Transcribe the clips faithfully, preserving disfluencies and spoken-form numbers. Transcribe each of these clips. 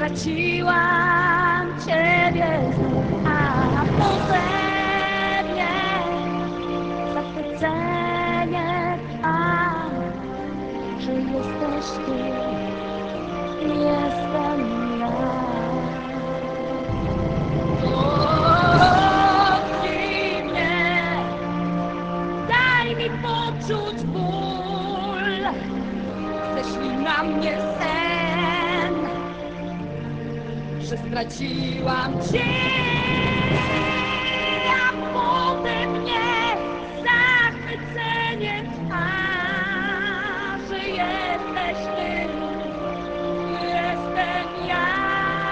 straciłam Ciebie znów, a potem nie zachwycenie trwa, że jesteś Ty, jestem ja. Dotknij mnie, daj mi poczuć ból, ześlij na mnie sen, że straciłam Cię, a potem nie zachwycenie trwa, że jesteś Ty, jestem ja.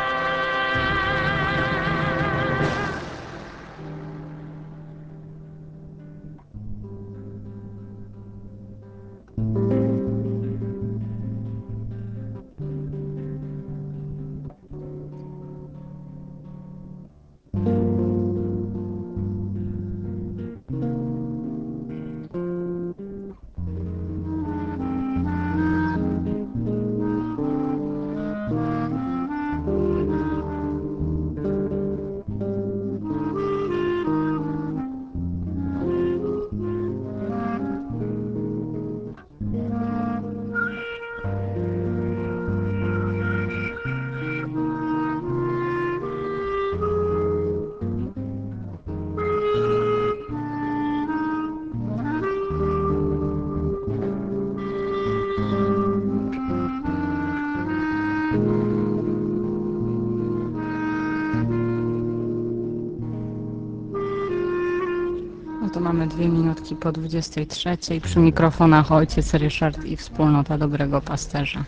No to mamy dwie minutki po dwudziestej trzeciej. Przy mikrofonach ojciec Ryszard i wspólnota Dobrego Pasterza.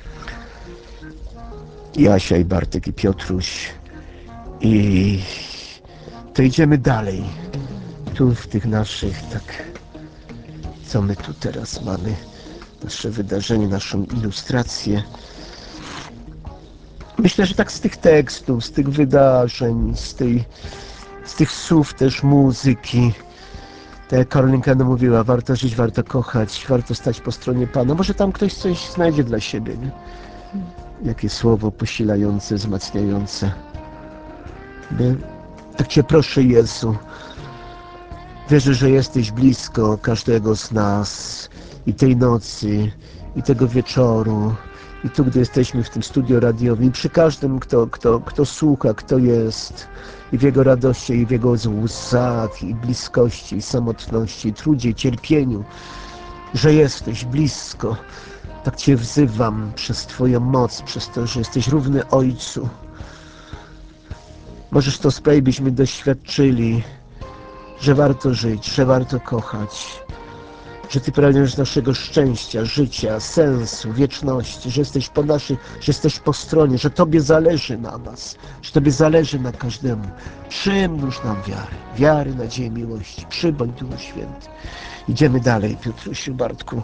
Jasia i Bartek i Piotruś. I to idziemy dalej. Tu w tych naszych, tak, co my tu teraz mamy? Nasze wydarzenie, naszą ilustrację. Myślę, że tak z tych tekstów, z tych wydarzeń, z, tej, z tych słów też muzyki. Tak jak Karolinka no mówiła, warto żyć, warto kochać, warto stać po stronie Pana. Może tam ktoś coś znajdzie dla siebie, nie? Jakie słowo posilające, wzmacniające. Nie? Tak Cię proszę, Jezu, wierzę, że jesteś blisko każdego z nas i tej nocy, i tego wieczoru, i tu, gdy jesteśmy w tym studio radiowym, i przy każdym, kto, kto, kto słucha, kto jest, i w jego radości, i w jego łzach, i bliskości, i samotności, i trudzie, i cierpieniu, że jesteś blisko. Tak Cię wzywam przez Twoją moc, przez to, że jesteś równy Ojcu. Możesz to sprawić, byśmy doświadczyli, że warto żyć, że warto kochać, że Ty pragniesz naszego szczęścia, życia, sensu, wieczności, że jesteś po naszej, że jesteś po stronie, że Tobie zależy na nas, że Tobie zależy na każdemu. Przymnóż nam wiary, wiary, nadzieję, miłości. Przybądź, Duchu Święty. Idziemy dalej, Piotrusiu, Bartku.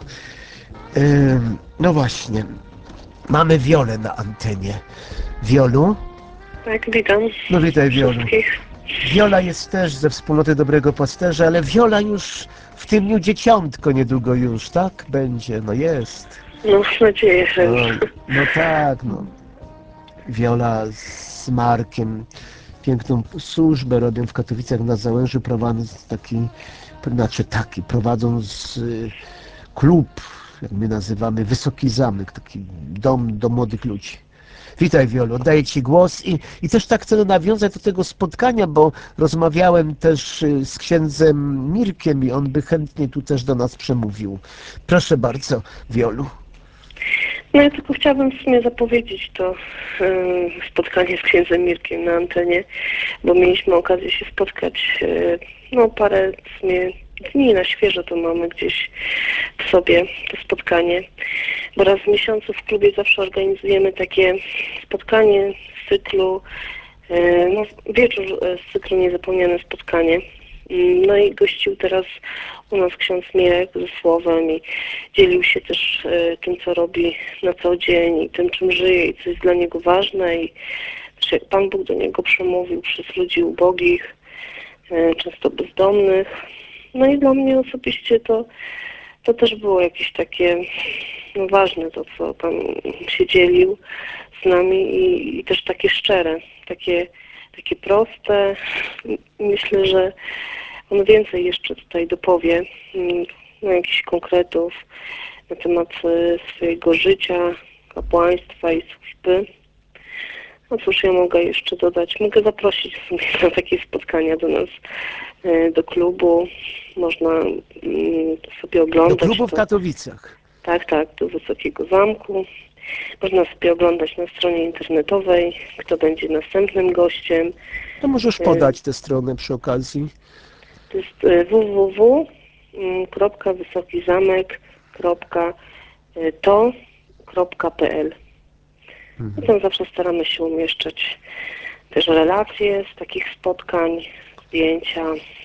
Ym, no właśnie, mamy Wiolę na antenie. Wiolu? Tak, witam. No witaj, Wiolu. Wszystkich. Wiola jest też ze wspólnoty Dobrego Pasterza, ale Wiola już w tym dniu dzieciątko niedługo już, tak? Będzie, no jest. No, mam nadzieję, że No, już. no tak, no. Wiola z Markiem piękną służbę robią w Katowicach na Załęży, prowadząc taki, znaczy taki, prowadzą z, y, klub, jak my nazywamy, Wysoki Zamek, taki dom do młodych ludzi. Witaj, Wiolu, oddaję Ci głos i, i też tak chcę nawiązać do tego spotkania, bo rozmawiałem też z księdzem Mirkiem i on by chętnie tu też do nas przemówił. Proszę bardzo, Wiolu. No ja tylko chciałabym w sumie zapowiedzieć to yy, spotkanie z księdzem Mirkiem na antenie, bo mieliśmy okazję się spotkać yy, no parę w sumie dni na świeżo to mamy gdzieś w sobie to spotkanie, bo raz w miesiącu w klubie zawsze organizujemy takie spotkanie z cyklu, yy, no wieczór z cyklu Niezapomniane Spotkanie. No i gościł teraz u nas ksiądz Mirek ze słowem i dzielił się też y, tym, co robi na co dzień i tym, czym żyje i co jest dla niego ważne i też jak Pan Bóg do niego przemówił przez ludzi ubogich, y, często bezdomnych. No i dla mnie osobiście to, to też było jakieś takie no, ważne to, co Pan się dzielił z nami i, i też takie szczere, takie, takie proste. Myślę, że on więcej jeszcze tutaj dopowie, no, jakichś konkretów na temat swojego życia, kapłaństwa i służby. No cóż ja mogę jeszcze dodać? Mogę zaprosić w sumie na takie spotkania do nas, do klubu. Można sobie oglądać. Do klubu w to, Katowicach. Tak, tak, do Wysokiego Zamku. Można sobie oglądać na stronie internetowej, kto będzie następnym gościem. To możesz podać tę stronę przy okazji. To jest w w w kropka wysoki zamek kropka to kropka p l. Mhm. Tam zawsze staramy się umieszczać też relacje z takich spotkań, zdjęcia.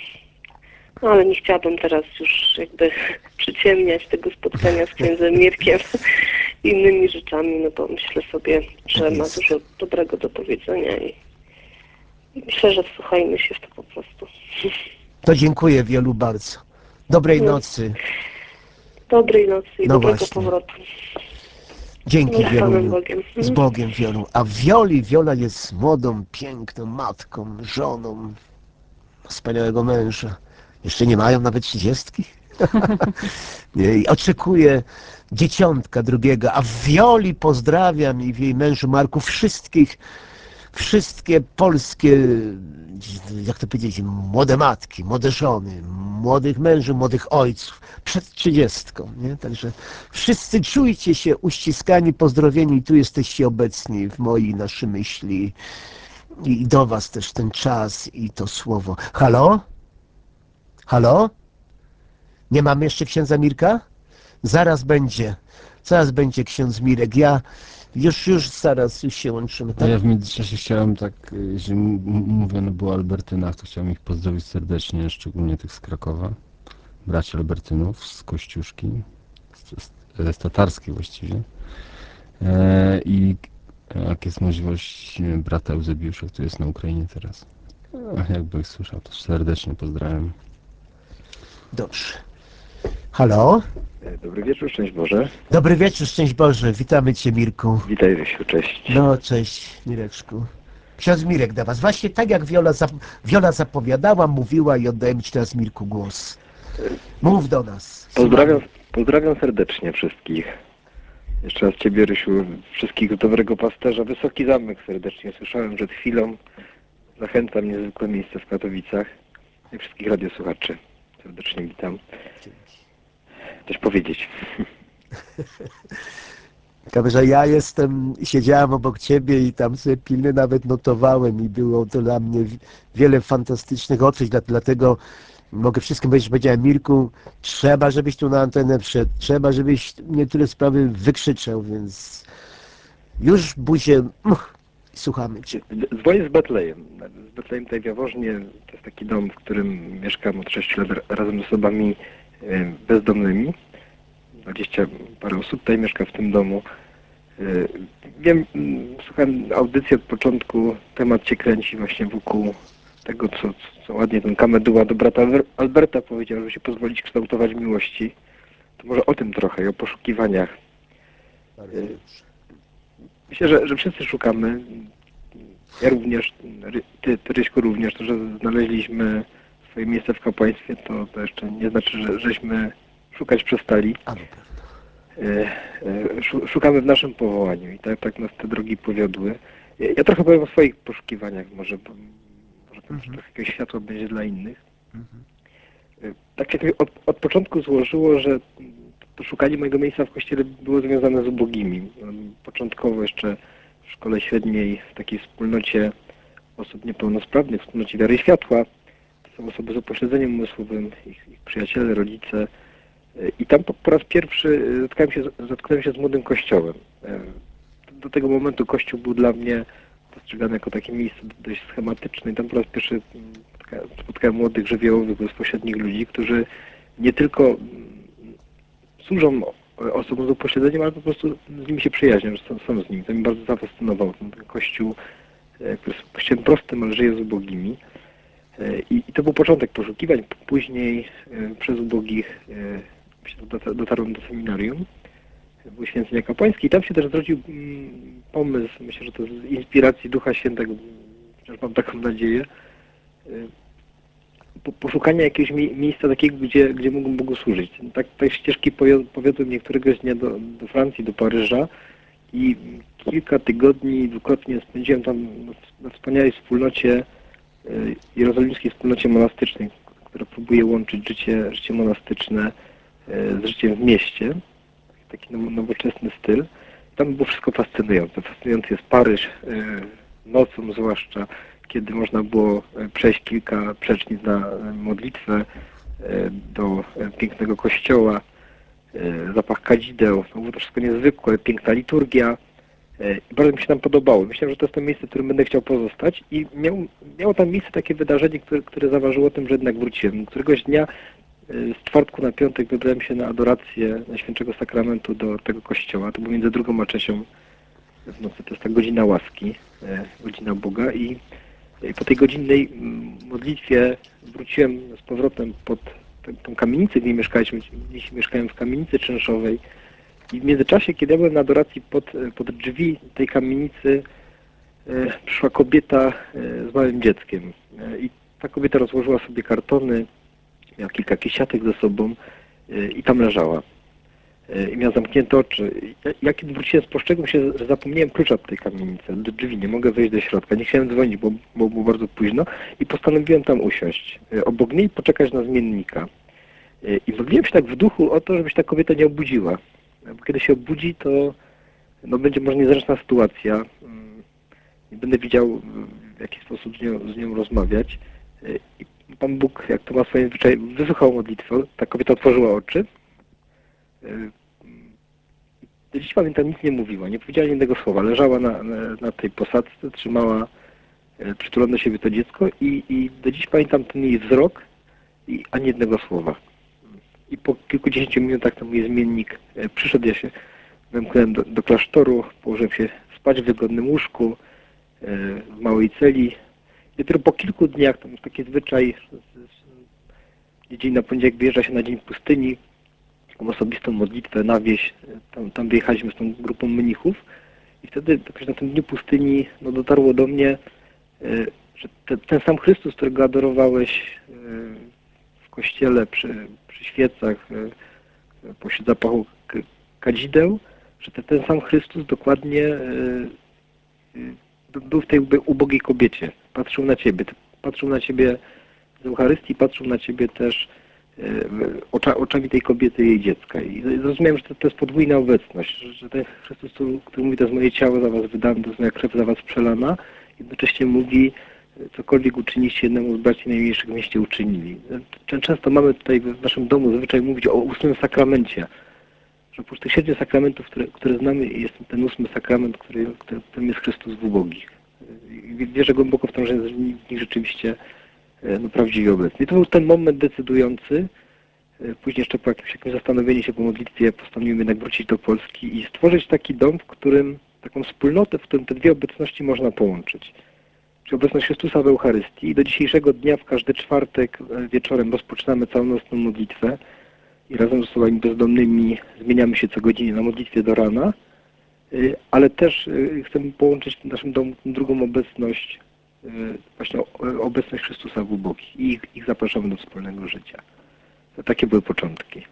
No ale nie chciałabym teraz już jakby przyciemniać tego spotkania z księdzem Mirkiem innymi rzeczami, no bo myślę sobie, że ma dużo dobrego do powiedzenia i myślę, że wsłuchajmy się w to po prostu. To dziękuję wielu bardzo. Dobrej no. nocy. Dobrej nocy i no dobrego właśnie. powrotu. Dzięki no, z wielu. Panem Bogiem. Z Bogiem wielu. A Wioli, Wiola jest młodą, piękną matką, żoną wspaniałego męża. Jeszcze nie mają nawet trzydziestki. Nie, i oczekuję dzieciątka drugiego, a w Wioli pozdrawiam i w jej mężu Marku wszystkich, wszystkie polskie, jak to powiedzieć, młode matki, młode żony, młodych mężów, młodych ojców, przed trzydziestką, nie? Także wszyscy czujcie się uściskani, pozdrowieni i tu jesteście obecni w mojej naszej myśli i do was też ten czas i to słowo. Halo? Halo? Nie mamy jeszcze księdza Mirka? Zaraz będzie. Zaraz będzie ksiądz Mirek. Ja już, już zaraz już się łączymy. Tak? Ja w międzyczasie chciałem tak, że mówiono było o Albertynach, to chciałem ich pozdrowić serdecznie, szczególnie tych z Krakowa. Braci Albertynów z Kościuszki, z, z Tatarskiej właściwie. E, I jak jest możliwość brata Eusebiusza, który jest na Ukrainie teraz. Jakby ich słyszał, to serdecznie pozdrawiam. Dobrze. Halo? Dobry wieczór, szczęść Boże. Dobry wieczór, szczęść Boże. Witamy Cię, Mirku. Witaj, Rysiu, cześć. No, cześć, Mireczku. Ksiądz Mirek do was. Właśnie tak jak Wiola, zap Wiola zapowiadała, mówiła i oddajemy Ci teraz, Mirku, głos. Mów do nas. Pozdrawiam, pozdrawiam serdecznie wszystkich. Jeszcze raz Ciebie, Rysiu, wszystkich z Dobrego Pasterza. Wysoki Zamek serdecznie słyszałem przed chwilą. Zachęcam niezwykłe miejsce w Katowicach. I wszystkich radiosłuchaczy serdecznie witam. Coś powiedzieć. Ciekawe, że ja jestem, siedziałem obok Ciebie i tam sobie pilnie nawet notowałem i było to dla mnie wiele fantastycznych odkryć, dlatego mogę wszystkim powiedzieć, że powiedziałem, Mirku, trzeba, żebyś tu na antenę wszedł, trzeba, żebyś niektóre sprawy wykrzyczał, więc już buzię, uch, słuchamy Cię. Dzwonię z Betlejem. Z Betlejem tutaj w Jaworznie, to jest taki dom, w którym mieszkam od sześciu lat razem z osobami bezdomnymi. Dwadzieścia parę osób tutaj mieszka w tym domu. Wiem, słuchałem audycji od początku, temat się kręci właśnie wokół tego, co, co ładnie ten Kameduła do brata Alberta powiedział, żeby się pozwolić kształtować miłości. To może o tym trochę i o poszukiwaniach. Myślę, że, że wszyscy szukamy. Ja również, ty, ty Ryśku również, to, że znaleźliśmy swoje miejsce w kapłaństwie, to, to jeszcze nie znaczy, że żeśmy szukać przestali. Szukamy w naszym powołaniu i tak, tak nas te drogi powiodły. Ja trochę powiem o swoich poszukiwaniach, może, może tam mhm. trochę jakiegoś światła będzie dla innych. Mhm. Tak się od, od początku złożyło, że to szukanie mojego miejsca w kościele było związane z ubogimi. Początkowo jeszcze w szkole średniej, w takiej wspólnocie osób niepełnosprawnych, wspólnocie Wiary i Światła. To są osoby z upośledzeniem umysłowym, ich, ich przyjaciele, rodzice. I tam po, po raz pierwszy zetknąłem się, zetknąłem się z młodym kościołem. Do tego momentu kościół był dla mnie postrzegany jako takie miejsce dość schematyczne i tam po raz pierwszy spotkałem młodych, żywiołowych, bezpośrednich ludzi, którzy nie tylko służą osobom z upośledzeniem, ale po prostu z nimi się przyjaźnią, że są, są z nimi. To mnie bardzo zafascynowało. Ten kościół, który jest kościołem prostym, ale żyje z ubogimi. I, I to był początek poszukiwań. Później przez ubogich dotarłem do seminarium. były święcenia kapłańskie i tam się też zrodził mm, pomysł, myślę, że to z inspiracji Ducha Świętego, chociaż mam taką nadzieję, y, po, poszukania jakiegoś mi, miejsca takiego, gdzie, gdzie mógłbym Bogu służyć. Tak, tak ścieżki powiodły mnie któregoś dnia do, do Francji, do Paryża i kilka tygodni dwukrotnie spędziłem tam na wspaniałej wspólnocie, y, jerozolimskiej wspólnocie monastycznej, która próbuje łączyć życie, życie monastyczne z życiem w mieście, taki nowoczesny styl. Tam było wszystko fascynujące. Fascynujący jest Paryż, nocą zwłaszcza, kiedy można było przejść kilka przecznic na modlitwę do pięknego kościoła, zapach kadzideł, to było to wszystko niezwykłe, piękna liturgia. I bardzo mi się tam podobało. Myślałem, że to jest to miejsce, w którym będę chciał pozostać i miał, miało tam miejsce takie wydarzenie, które, które zaważyło o tym, że jednak wróciłem. Któregoś dnia z czwartku na piątek wybrałem się na adorację Najświętszego Sakramentu do tego kościoła. To było między drugą a trzecią w nocy. To jest ta godzina łaski, godzina Boga i po tej godzinnej modlitwie wróciłem z powrotem pod tę, tą kamienicę, gdzie mieszkaliśmy. Dziś mieszkałem w kamienicy czynszowej i w międzyczasie, kiedy ja byłem na adoracji pod, pod drzwi tej kamienicy, przyszła kobieta z małym dzieckiem i ta kobieta rozłożyła sobie kartony, miała kilka kisiatek ze sobą i tam leżała. I miała zamknięte oczy. Ja kiedy wróciłem z postrzegłem się, że zapomniałem klucza od tej kamienicy, do drzwi, nie mogę wejść do środka. Nie chciałem dzwonić, bo, bo było bardzo późno i postanowiłem tam usiąść. Obok niej poczekać na zmiennika. I modliłem się tak w duchu o to, żeby się ta kobieta nie obudziła. Bo kiedy się obudzi, to no, będzie może niezręczna sytuacja. Nie będę wiedział, w jaki sposób z nią, z nią rozmawiać. I Pan Bóg, jak to ma swoje zwyczaj, wysłuchał modlitwę. Ta kobieta otworzyła oczy. Do dziś pamiętam, nic nie mówiła, nie powiedziała ani jednego słowa. Leżała na, na, na tej posadzce, trzymała przytulone do siebie to dziecko i, i do dziś pamiętam ten jej wzrok i ani jednego słowa. I po kilkudziesięciu minutach ten mój zmiennik przyszedł, ja się wymknąłem do, do klasztoru, położyłem się spać w wygodnym łóżku, w małej celi. I dopiero po kilku dniach, tam jest taki zwyczaj, dzień na poniedziałek wyjeżdża się na dzień pustyni, taką osobistą modlitwę na wieś, tam, tam wyjechaliśmy z tą grupą mnichów i wtedy jakoś na tym dniu pustyni no, dotarło do mnie, że te, ten sam Chrystus, którego adorowałeś w kościele przy, przy świecach, pośród zapachu kadzideł, że te, ten sam Chrystus dokładnie był w tej ubogiej kobiecie. Patrzył na ciebie, patrzył na ciebie z Eucharystii, patrzył na ciebie też ocza, oczami tej kobiety i jej dziecka. I zrozumiałem, że to, to jest podwójna obecność, że, że ten Chrystus, który mówi, to jest moje ciało za was wydane, to jest moja krew za was przelana, jednocześnie mówi, cokolwiek uczyniście jednemu z braci najmniejszych w mieście uczynili. Często mamy tutaj w naszym domu zwyczaj mówić o ósmym sakramencie, że oprócz tych siedmiu sakramentów, które, które znamy, jest ten ósmy sakrament, który, który, którym jest Chrystus w ubogich. Wierzę głęboko w to, że jest w nich rzeczywiście no, prawdziwie obecny. I to był ten moment decydujący. Później jeszcze po jakimś, jakimś zastanowieniu się po modlitwie postanowiłem jednak wrócić do Polski i stworzyć taki dom, w którym, taką wspólnotę, w którym te dwie obecności można połączyć. Czyli obecność Chrystusa w Eucharystii i do dzisiejszego dnia w każdy czwartek wieczorem rozpoczynamy całonocną modlitwę i razem z osobami bezdomnymi zmieniamy się co godzinę na modlitwie do rana, ale też chcemy połączyć w naszym domu drugą obecność, właśnie obecność Chrystusa w ubogich i ich, ich zapraszamy do wspólnego życia. To takie były początki.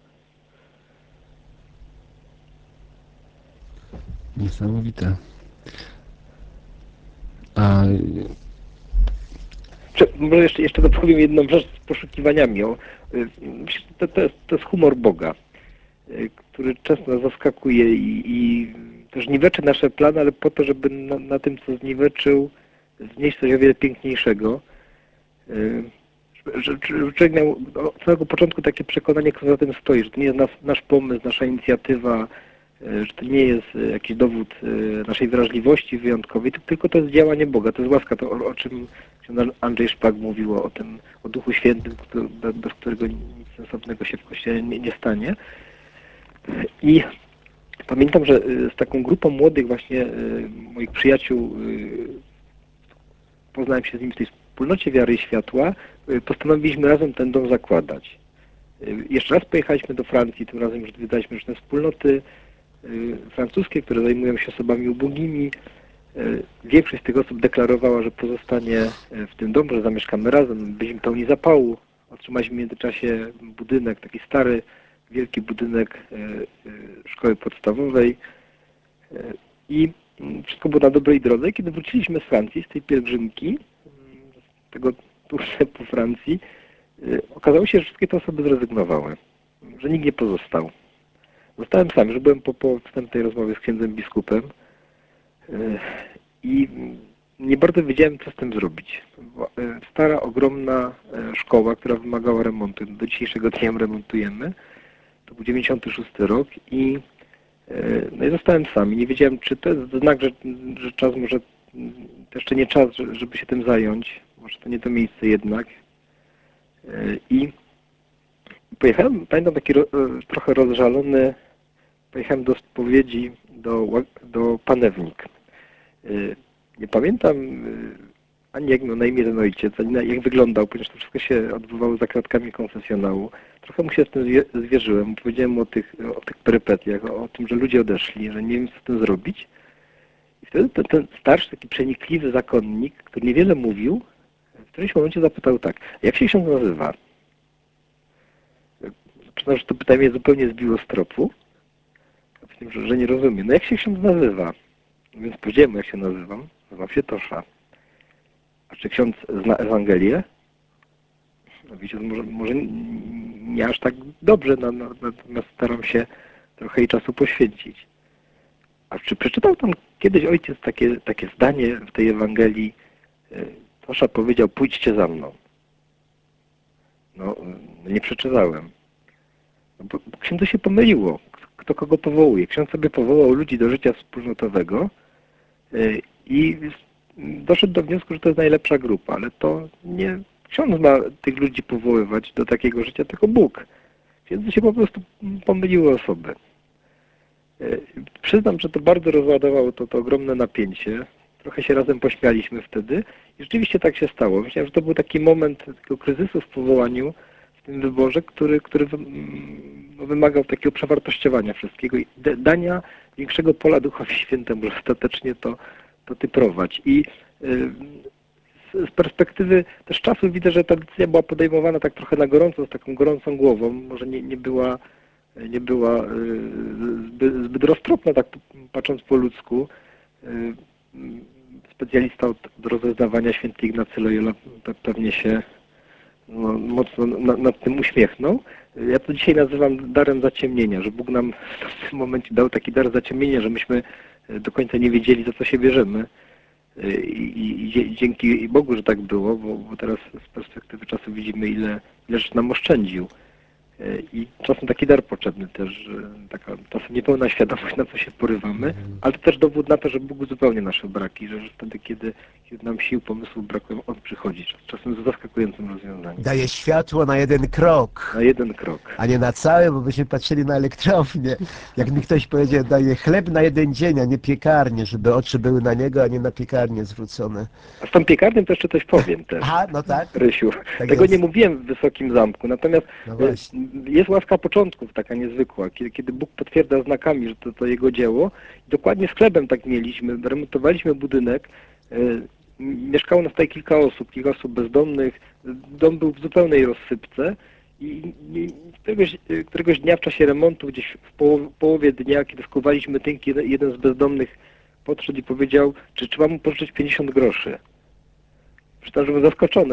Niesamowite. A... Może jeszcze, jeszcze dopowiem jedną rzecz z poszukiwaniami. O, to, to, jest, to jest humor Boga, który często nas zaskakuje i, i też niweczy nasze plany, ale po to, żeby na, na tym, co zniweczył, znieść coś o wiele piękniejszego. Że, że człowiek miał od samego początku takie przekonanie, kto za tym stoi, że to nie jest nas, nasz pomysł, nasza inicjatywa, że to nie jest jakiś dowód naszej wrażliwości wyjątkowej, tylko to jest działanie Boga, to jest łaska, to o, o czym Andrzej Szpak mówił, o tym, o Duchu Świętym, który, bez którego nic sensownego się w Kościele nie, nie stanie. I pamiętam, że z taką grupą młodych właśnie moich przyjaciół, poznałem się z nimi w tej wspólnocie Wiary i Światła, postanowiliśmy razem ten dom zakładać. Jeszcze raz pojechaliśmy do Francji, tym razem już zwiedzaliśmy różne wspólnoty francuskie, które zajmują się osobami ubogimi. Większość z tych osób deklarowała, że pozostanie w tym domu, że zamieszkamy razem. Byliśmy pełni zapału. Otrzymaliśmy w międzyczasie budynek, taki stary, wielki budynek szkoły podstawowej. I wszystko było na dobrej drodze. Kiedy wróciliśmy z Francji, z tej pielgrzymki, z tego tourze po Francji, okazało się, że wszystkie te osoby zrezygnowały, że nikt nie pozostał. Zostałem sam, już byłem po, po wstępnej rozmowie z księdzem biskupem i nie bardzo wiedziałem, co z tym zrobić. Stara, ogromna szkoła, która wymagała remontu, do dzisiejszego dnia ją remontujemy. To był dziewięćdziesiąty szósty rok i, no i zostałem sam i nie wiedziałem, czy to jest znak, że, że czas może, to jeszcze nie czas, żeby się tym zająć, może to nie to miejsce jednak. I pojechałem, pamiętam taki ro, trochę rozżalony, pojechałem do spowiedzi do, do Panewnik. Nie pamiętam ani jak miał na imię ten ojciec, ani jak wyglądał, ponieważ to wszystko się odbywało za kratkami konfesjonału. Trochę mu się z tym zwierzyłem, powiedziałem mu o tych, o tych perypetiach, o, o tym, że ludzie odeszli, że nie wiem, co z tym zrobić. I wtedy ten, ten starszy, taki przenikliwy zakonnik, który niewiele mówił, w którymś momencie zapytał tak, jak się ksiądz nazywa? Przyznam, że to pytanie mnie zupełnie zbiło z tropu, że, że nie rozumiem. No jak się ksiądz nazywa? Więc powiedziałem mu, jak się nazywam. Nazywam się Tosza. A czy ksiądz zna Ewangelię? No wiecie, może, może nie aż tak dobrze, no, no, natomiast staram się trochę jej czasu poświęcić. A czy przeczytał tam kiedyś ojciec takie, takie zdanie w tej Ewangelii? Tosza powiedział, pójdźcie za mną. No, nie przeczytałem. No, bo, bo księdzu się pomyliło, kto kogo powołuje. Ksiądz sobie powołał ludzi do życia wspólnotowego yy, i doszedł do wniosku, że to jest najlepsza grupa, ale to nie ksiądz ma tych ludzi powoływać do takiego życia, tylko Bóg. Księdzu się po prostu pomyliły osoby. Yy, przyznam, że to bardzo rozładowało to, to ogromne napięcie. Trochę się razem pośmialiśmy wtedy i rzeczywiście tak się stało. Myślałem, że to był taki moment takiego kryzysu w powołaniu, w tym wyborze, który, który no, wymagał takiego przewartościowania wszystkiego i dania większego pola Duchowi Świętemu, że ostatecznie to, to ty prowadź. I y, z, z perspektywy też czasu widzę, że ta decyzja była podejmowana tak trochę na gorąco, z taką gorącą głową. Może nie, nie była, nie była y, zbyt, zbyt roztropna, tak patrząc po ludzku. Y, specjalista od, od rozeznawania, święty Ignacy Loyola, pewnie się no, mocno na, nad tym uśmiechnął. Ja to dzisiaj nazywam darem zaciemnienia, że Bóg nam w tym momencie dał taki dar zaciemnienia, że myśmy do końca nie wiedzieli, za co się bierzemy. I, i, i dzięki Bogu, że tak było, bo, bo teraz z perspektywy czasu widzimy, ile, ile rzeczy nam oszczędził. I czasem taki dar potrzebny też, taka czasem niepełna świadomość, na co się porywamy, ale to też dowód na to, że Bóg uzupełnia nasze braki, że, że wtedy, kiedy, kiedy nam sił, pomysłów brakuje, On przychodzi, czasem z zaskakującym rozwiązaniem. Daje światło na jeden krok, Na jeden krok. a nie na cały, bo byśmy patrzyli na elektrownię. Jak mi ktoś powiedział, daje chleb na jeden dzień, a nie piekarnię, żeby oczy były na niego, a nie na piekarnię zwrócone. A z tą piekarnią to jeszcze coś powiem też. Aha, no tak. Rysiu, Tak tego jest. nie mówiłem w Wysokim Zamku, natomiast No właśnie. jest łaska początków taka niezwykła, kiedy, kiedy Bóg potwierdza znakami, że to, to Jego dzieło. Dokładnie z chlebem tak mieliśmy, remontowaliśmy budynek, mieszkało nas tutaj kilka osób, kilka osób bezdomnych, dom był w zupełnej rozsypce i któregoś, któregoś dnia w czasie remontu, gdzieś w połowie, połowie dnia, kiedy skuwaliśmy tynki, jeden z bezdomnych podszedł i powiedział, czy trzeba mu pożyczyć pięćdziesiąt groszy. Przytam, że byłem zaskoczony.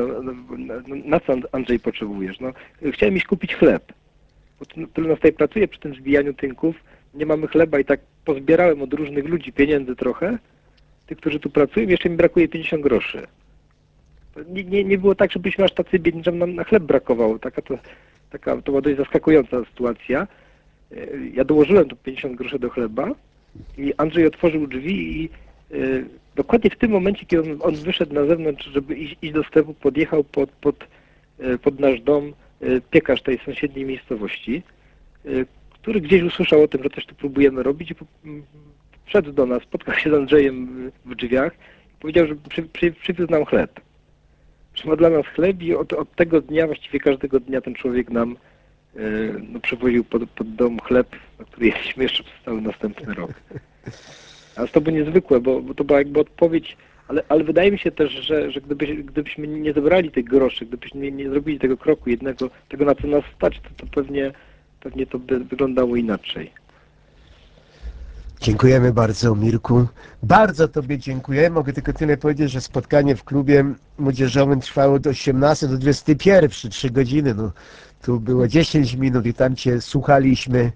Na co Andrzej potrzebujesz? No, chciałem iść kupić chleb. Bo tyle nas tutaj pracuje przy tym zbijaniu tynków. Nie mamy chleba i tak pozbierałem od różnych ludzi pieniędzy trochę. Tych, którzy tu pracują, jeszcze mi brakuje pięćdziesiąt groszy. Nie, nie, nie było tak, żebyśmy aż tacy biedni, że nam na chleb brakowało. Taka to, taka, to była dość zaskakująca sytuacja. Ja dołożyłem tu pięćdziesiąt groszy do chleba i Andrzej otworzył drzwi i y, dokładnie w tym momencie, kiedy on, on wyszedł na zewnątrz, żeby iść, iść do sklepu, podjechał pod, pod, y, pod nasz dom y, piekarz tej sąsiedniej miejscowości, y, który gdzieś usłyszał o tym, że coś tu próbujemy robić i wszedł do nas, spotkał się z Andrzejem w drzwiach i powiedział, że przy, przy, przywiózł nam chleb. Trzyma dla nas chleb i od, od tego dnia, właściwie każdego dnia ten człowiek nam no, przywoził pod, pod dom chleb, na który jedliśmy jeszcze przez cały następny rok. A to było niezwykłe, bo, bo to była jakby odpowiedź, ale, ale wydaje mi się też, że, że gdyby, gdybyśmy nie zebrali tych groszy, gdybyśmy nie, nie zrobili tego kroku jednego, tego na co nas stać, to, to pewnie, pewnie to by wyglądało inaczej. Dziękujemy bardzo, Mirku. Bardzo Tobie dziękuję. Mogę tylko tyle powiedzieć, że spotkanie w klubie młodzieżowym trwało od osiemnastej do dwudziestej pierwszej, trzy godziny. No, tu było dziesięć minut i tam Cię słuchaliśmy.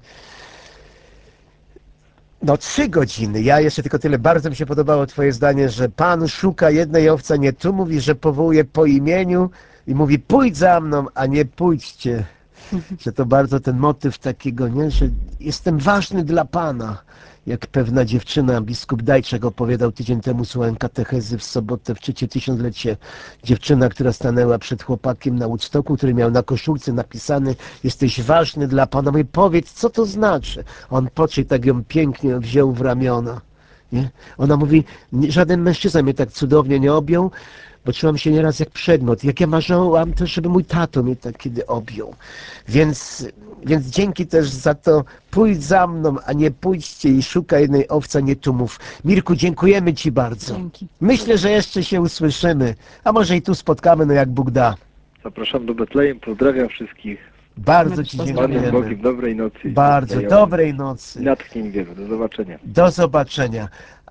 No, trzy godziny. Ja jeszcze tylko tyle. Bardzo mi się podobało Twoje zdanie, że Pan szuka jednej owca, nie tu mówi, że powołuje po imieniu i mówi pójdź za mną, a nie pójdźcie. Że to bardzo ten motyw takiego, nie, że jestem ważny dla Pana. Jak pewna dziewczyna, biskup Dajczak opowiadał tydzień temu, słuchałem katechezy w sobotę, w trzecie tysiąclecie. Dziewczyna, która stanęła przed chłopakiem na Woodstocku, który miał na koszulce napisane jesteś ważny dla Pana. Mówi, powiedz, co to znaczy? On podszedł, tak ją pięknie wziął w ramiona. Nie? Ona mówi, żaden mężczyzna mnie tak cudownie nie objął, bo czułam się nieraz jak przedmiot. Jak ja marzyłam też, żeby mój tato mnie tak kiedy objął. Więc, więc dzięki też za to, pójdź za mną, a nie pójdźcie i szukaj jednej owca, nie tumów. Mirku, dziękujemy Ci bardzo. Dzięki. Myślę, że jeszcze się usłyszymy, a może i tu spotkamy, no jak Bóg da. Zapraszam do Betlejem, pozdrawiam wszystkich. Bardzo Ci Pozdrawiam. Panem dziękujemy. Bogiem, dobrej nocy. Bardzo Znajomych. dobrej nocy. Natchnień wielu, do zobaczenia. Do zobaczenia.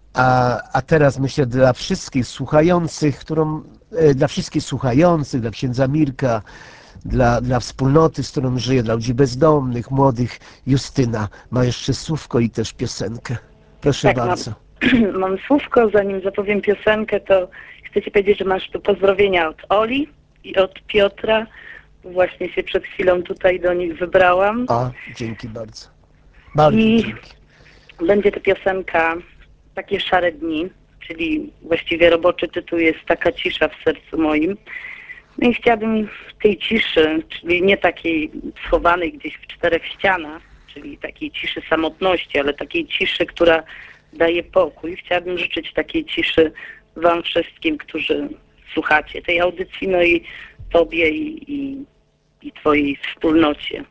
A, a teraz myślę dla wszystkich słuchających, którą, e, dla wszystkich słuchających, dla księdza Mirka, dla, dla wspólnoty, z którą żyję, dla ludzi bezdomnych, młodych, Justyna ma jeszcze słówko i też piosenkę. Proszę Tak, mam. bardzo. Mam słówko, zanim zapowiem piosenkę, to chcę Ci powiedzieć, że masz tu pozdrowienia od Oli i od Piotra. Właśnie się przed chwilą tutaj do nich wybrałam. A, dzięki bardzo. Bardzo I- dzięki. Będzie to piosenka Takie szare dni, czyli właściwie roboczy tytuł jest Taka cisza w sercu moim. No i chciałabym w tej ciszy, czyli nie takiej schowanej gdzieś w czterech ścianach, czyli takiej ciszy samotności, ale takiej ciszy, która daje pokój. Chciałabym życzyć takiej ciszy Wam wszystkim, którzy słuchacie tej audycji, no i Tobie i, i, i Twojej wspólnocie.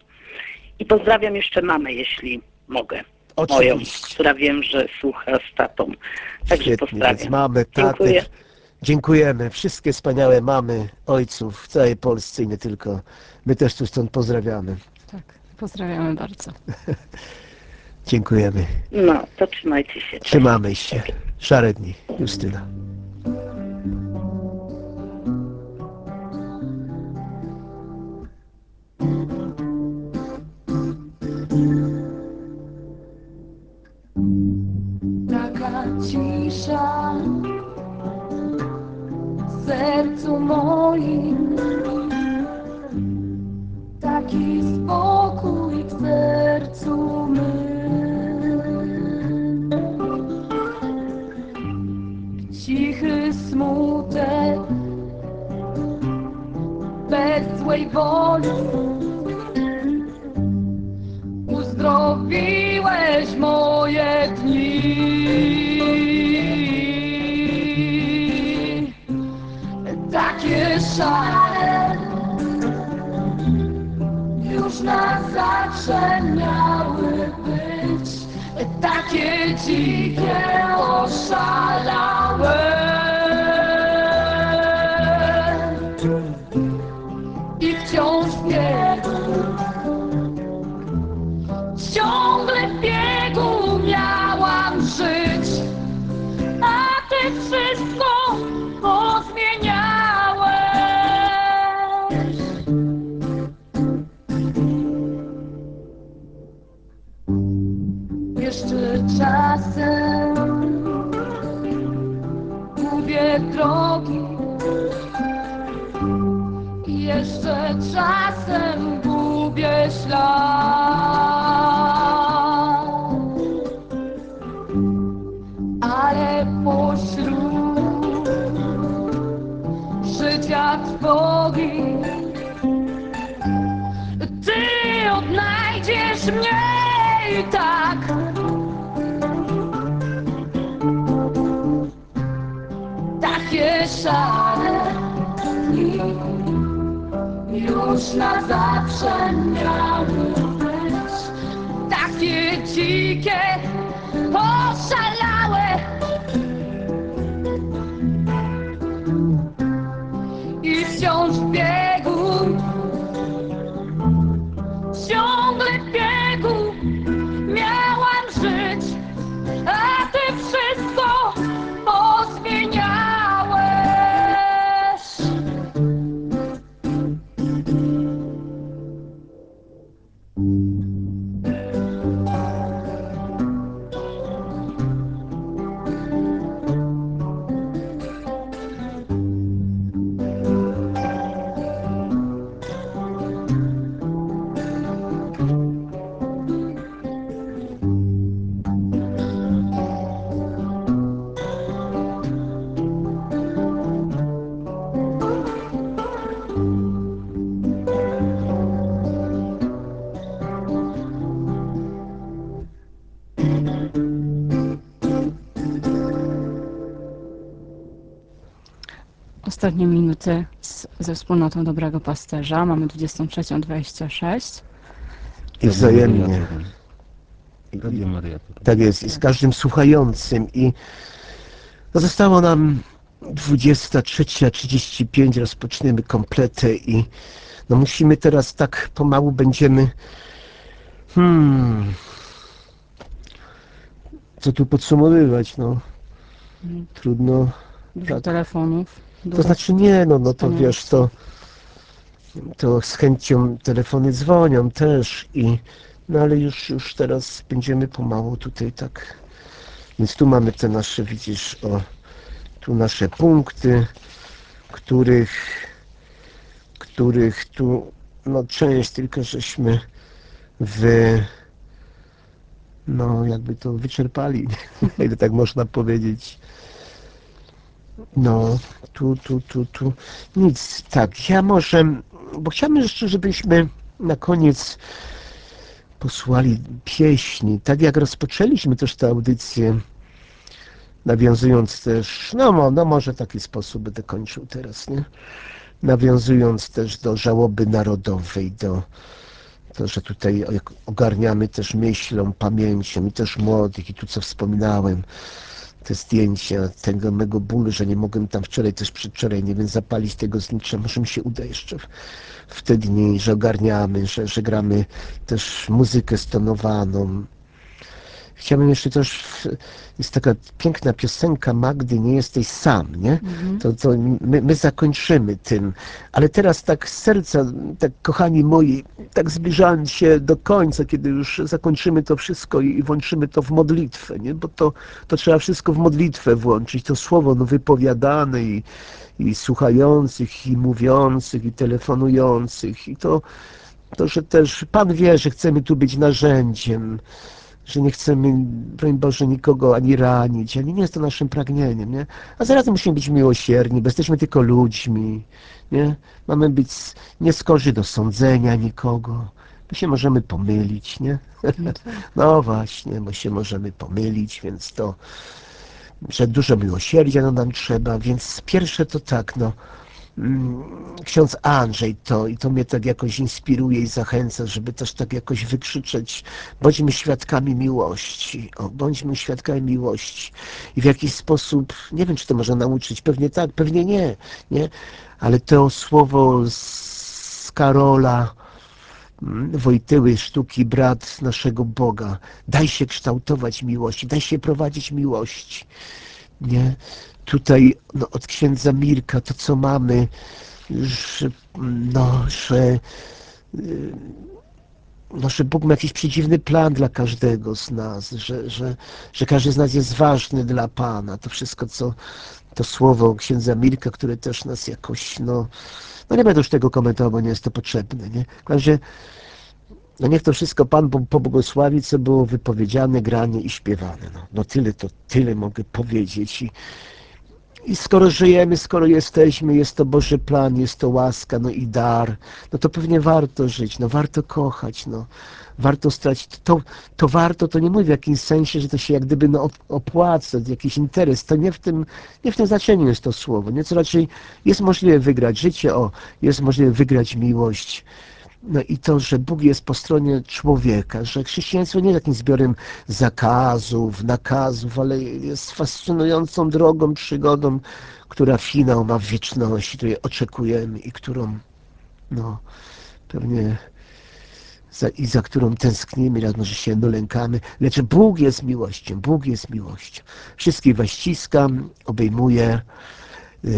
I pozdrawiam jeszcze mamę, jeśli mogę. Moją, Oczywiście. która wiem, że słucha z tatą. Także Świetnie, pozdrawiam. więc mamy, tatę. Dziękuję. Dziękujemy. Wszystkie wspaniałe mamy, ojców w całej Polsce i nie tylko. My też tu stąd pozdrawiamy. Tak, pozdrawiamy bardzo. Dziękujemy. No, to trzymajcie się. Trzymamy się. Szare dni. Justyna. Taka cisza w sercu moim, taki spokój w sercu mym, cichy smutek bez złej woli. Uzdrowiłeś moje dni. Takie szare już na zawsze miały być. Takie dzikie, oszalałe. I wciąż w biegu, ciągle w biegu miałam żyć, a Ty wszystko pozmieniałeś. Jeszcze czasem gubię drogi, jeszcze czasem gubię ślad, ale pośród życia trwogi Ty odnajdziesz mnie i tak. Takie szare dni już już na zawsze miały być takie dzikie, oszalałe i wciąż w biegu, ciągle w biegu miałam żyć, a ty wszystko pozmieniałeś. Ostatnie minuty z, ze wspólnotą Dobrego Pasterza. Mamy dwudziestą trzecią dwadzieścia sześć. I wzajemnie. Radio Maria. Tak jest, i z każdym słuchającym. I no zostało nam dwudziesta trzecia trzydzieści pięć, rozpoczniemy kompletę i no musimy teraz tak pomału będziemy hmm co tu podsumowywać, no trudno. Dużo Tak. telefonów. Dużo To znaczy nie, no, no to wspaniałych wiesz, to, to z chęcią telefony dzwonią też i no ale już, już teraz będziemy pomału tutaj tak, więc tu mamy te nasze, widzisz, o, tu nasze punkty, których, których tu, no część tylko żeśmy wy, no jakby to wyczerpali, ile tak można powiedzieć. No, tu, tu, tu, tu, nic, tak, ja może, bo chciałbym jeszcze, żebyśmy na koniec posłuchali pieśni, tak jak rozpoczęliśmy też tę audycję, nawiązując też, no, no może w taki sposób będę kończył teraz, nie? Nawiązując też do żałoby narodowej, do to, że tutaj ogarniamy też myślą, pamięcią i też młodych i tu co wspominałem, te zdjęcia tego mego bólu, że nie mogłem tam wczoraj, też przedwczoraj, nie wiem, zapalić tego znicza. Może mi się uda jeszcze w, w te dni, że ogarniamy, że, że gramy też muzykę stonowaną. Chciałbym jeszcze też, jest taka piękna piosenka Magdy, Nie jesteś sam, nie? Mhm. To, to my, my zakończymy tym. Ale teraz tak z serca, tak kochani moi, tak zbliżając się do końca, kiedy już zakończymy to wszystko i, i włączymy to w modlitwę, nie? Bo to, to trzeba wszystko w modlitwę włączyć. To słowo no, wypowiadane i, i słuchających, i mówiących, i telefonujących. I to, to, że też Pan wie, że chcemy tu być narzędziem, że nie chcemy, broń Boże, nikogo ani ranić, ani nie jest to naszym pragnieniem, nie? A zarazem musimy być miłosierni, bo jesteśmy tylko ludźmi, nie? Mamy być nieskorzy do sądzenia nikogo, bo się możemy pomylić, nie? No właśnie, bo się możemy pomylić, więc to, że dużo miłosierdzia no nam trzeba, więc pierwsze to tak, no, ksiądz Andrzej to i to mnie tak jakoś inspiruje i zachęca, żeby też tak jakoś wykrzyczeć, bądźmy świadkami miłości, o, bądźmy świadkami miłości i w jakiś sposób, nie wiem czy to można nauczyć, pewnie tak, pewnie nie, nie, ale to słowo z Karola Wojtyły Sztuki, brat naszego Boga, daj się kształtować miłości, daj się prowadzić miłości, nie? Tutaj no, od księdza Mirka to co mamy, że, no, że, no, że Bóg ma jakiś przedziwny plan dla każdego z nas, że, że, że każdy z nas jest ważny dla Pana. To wszystko, co to słowo księdza Mirka, które też nas jakoś, no, no nie będę już tego komentował, bo nie jest to potrzebne, nie? W razie, no niech to wszystko Pan pobłogosławi, co było wypowiedziane, grane i śpiewane. No, no tyle, to tyle mogę powiedzieć. I, i skoro żyjemy, skoro jesteśmy, jest to Boży plan, jest to łaska, no i dar, no to pewnie warto żyć, no warto kochać, no warto stracić. To, to warto, to nie mówię w jakimś sensie, że to się jak gdyby no, opłaca, jakiś interes. To nie w tym, nie w tym znaczeniu jest to słowo. Nieco raczej jest możliwe wygrać życie, o, jest możliwe wygrać miłość. No i to, że Bóg jest po stronie człowieka, że chrześcijaństwo nie jest jakimś zbiorem zakazów, nakazów, ale jest fascynującą drogą, przygodą, która finał ma w wieczności, której oczekujemy i którą, no, pewnie za, i za którą tęsknimy, raz może się dolękamy, lecz Bóg jest miłością, Bóg jest miłością. Wszystkich was ściskam, obejmuję. Yy,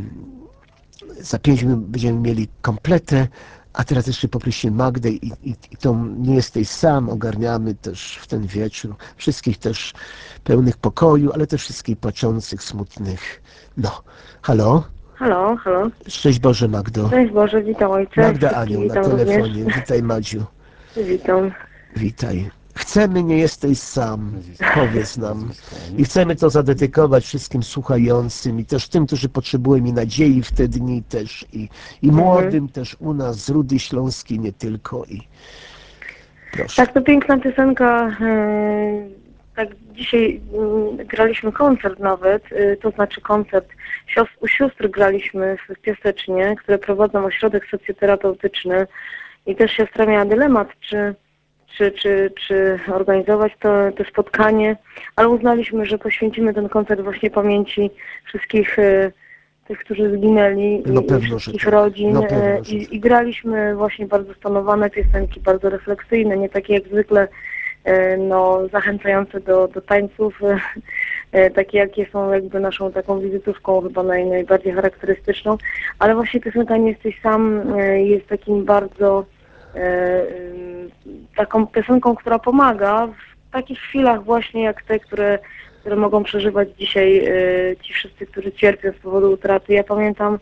za pięć minut będziemy mieli kompletę, a teraz jeszcze poprosimy Magdę i, i, i tą nie jesteś sam, ogarniamy też w ten wieczór wszystkich też pełnych pokoju, ale też wszystkich płaczących, smutnych. No, halo? Halo, halo. Szczęść Boże, Magdo. Cześć Boże, witam ojcze. Magda Wszystkich Anioł na witam telefonie. również. Witaj, Madziu. Witam. Witaj. Chcemy, nie jesteś sam. Powiedz nam. I chcemy to zadedykować wszystkim słuchającym i też tym, którzy potrzebują mi nadziei w te dni też i, i Mhm. młodym też u nas z Rudy Śląskiej nie tylko i proszę. Tak, to piękna piosenka. e, Tak, dzisiaj mm, graliśmy koncert nawet, e, to znaczy koncert. Sios- U sióstr graliśmy w Piasecznie, które prowadzą ośrodek socjoterapeutyczny i też siostra miała dylemat, czy, czy, czy, czy organizować to, to spotkanie, ale uznaliśmy, że poświęcimy ten koncert właśnie pamięci wszystkich e, tych, którzy zginęli No i, i pewno, że wszystkich tak. rodzin No e, pewno, że tak. i, i graliśmy właśnie bardzo stonowane piosenki, bardzo refleksyjne, nie takie jak zwykle e, no, zachęcające do, do tańców, e, e, takie jakie są jakby naszą taką wizytówką chyba naj, najbardziej charakterystyczną, ale właśnie piosenka Nie jesteś sam e, jest takim bardzo e, ym, taką piosenką, która pomaga w takich chwilach właśnie jak te, które które mogą przeżywać dzisiaj e, ci wszyscy, którzy cierpią z powodu utraty. Ja pamiętam,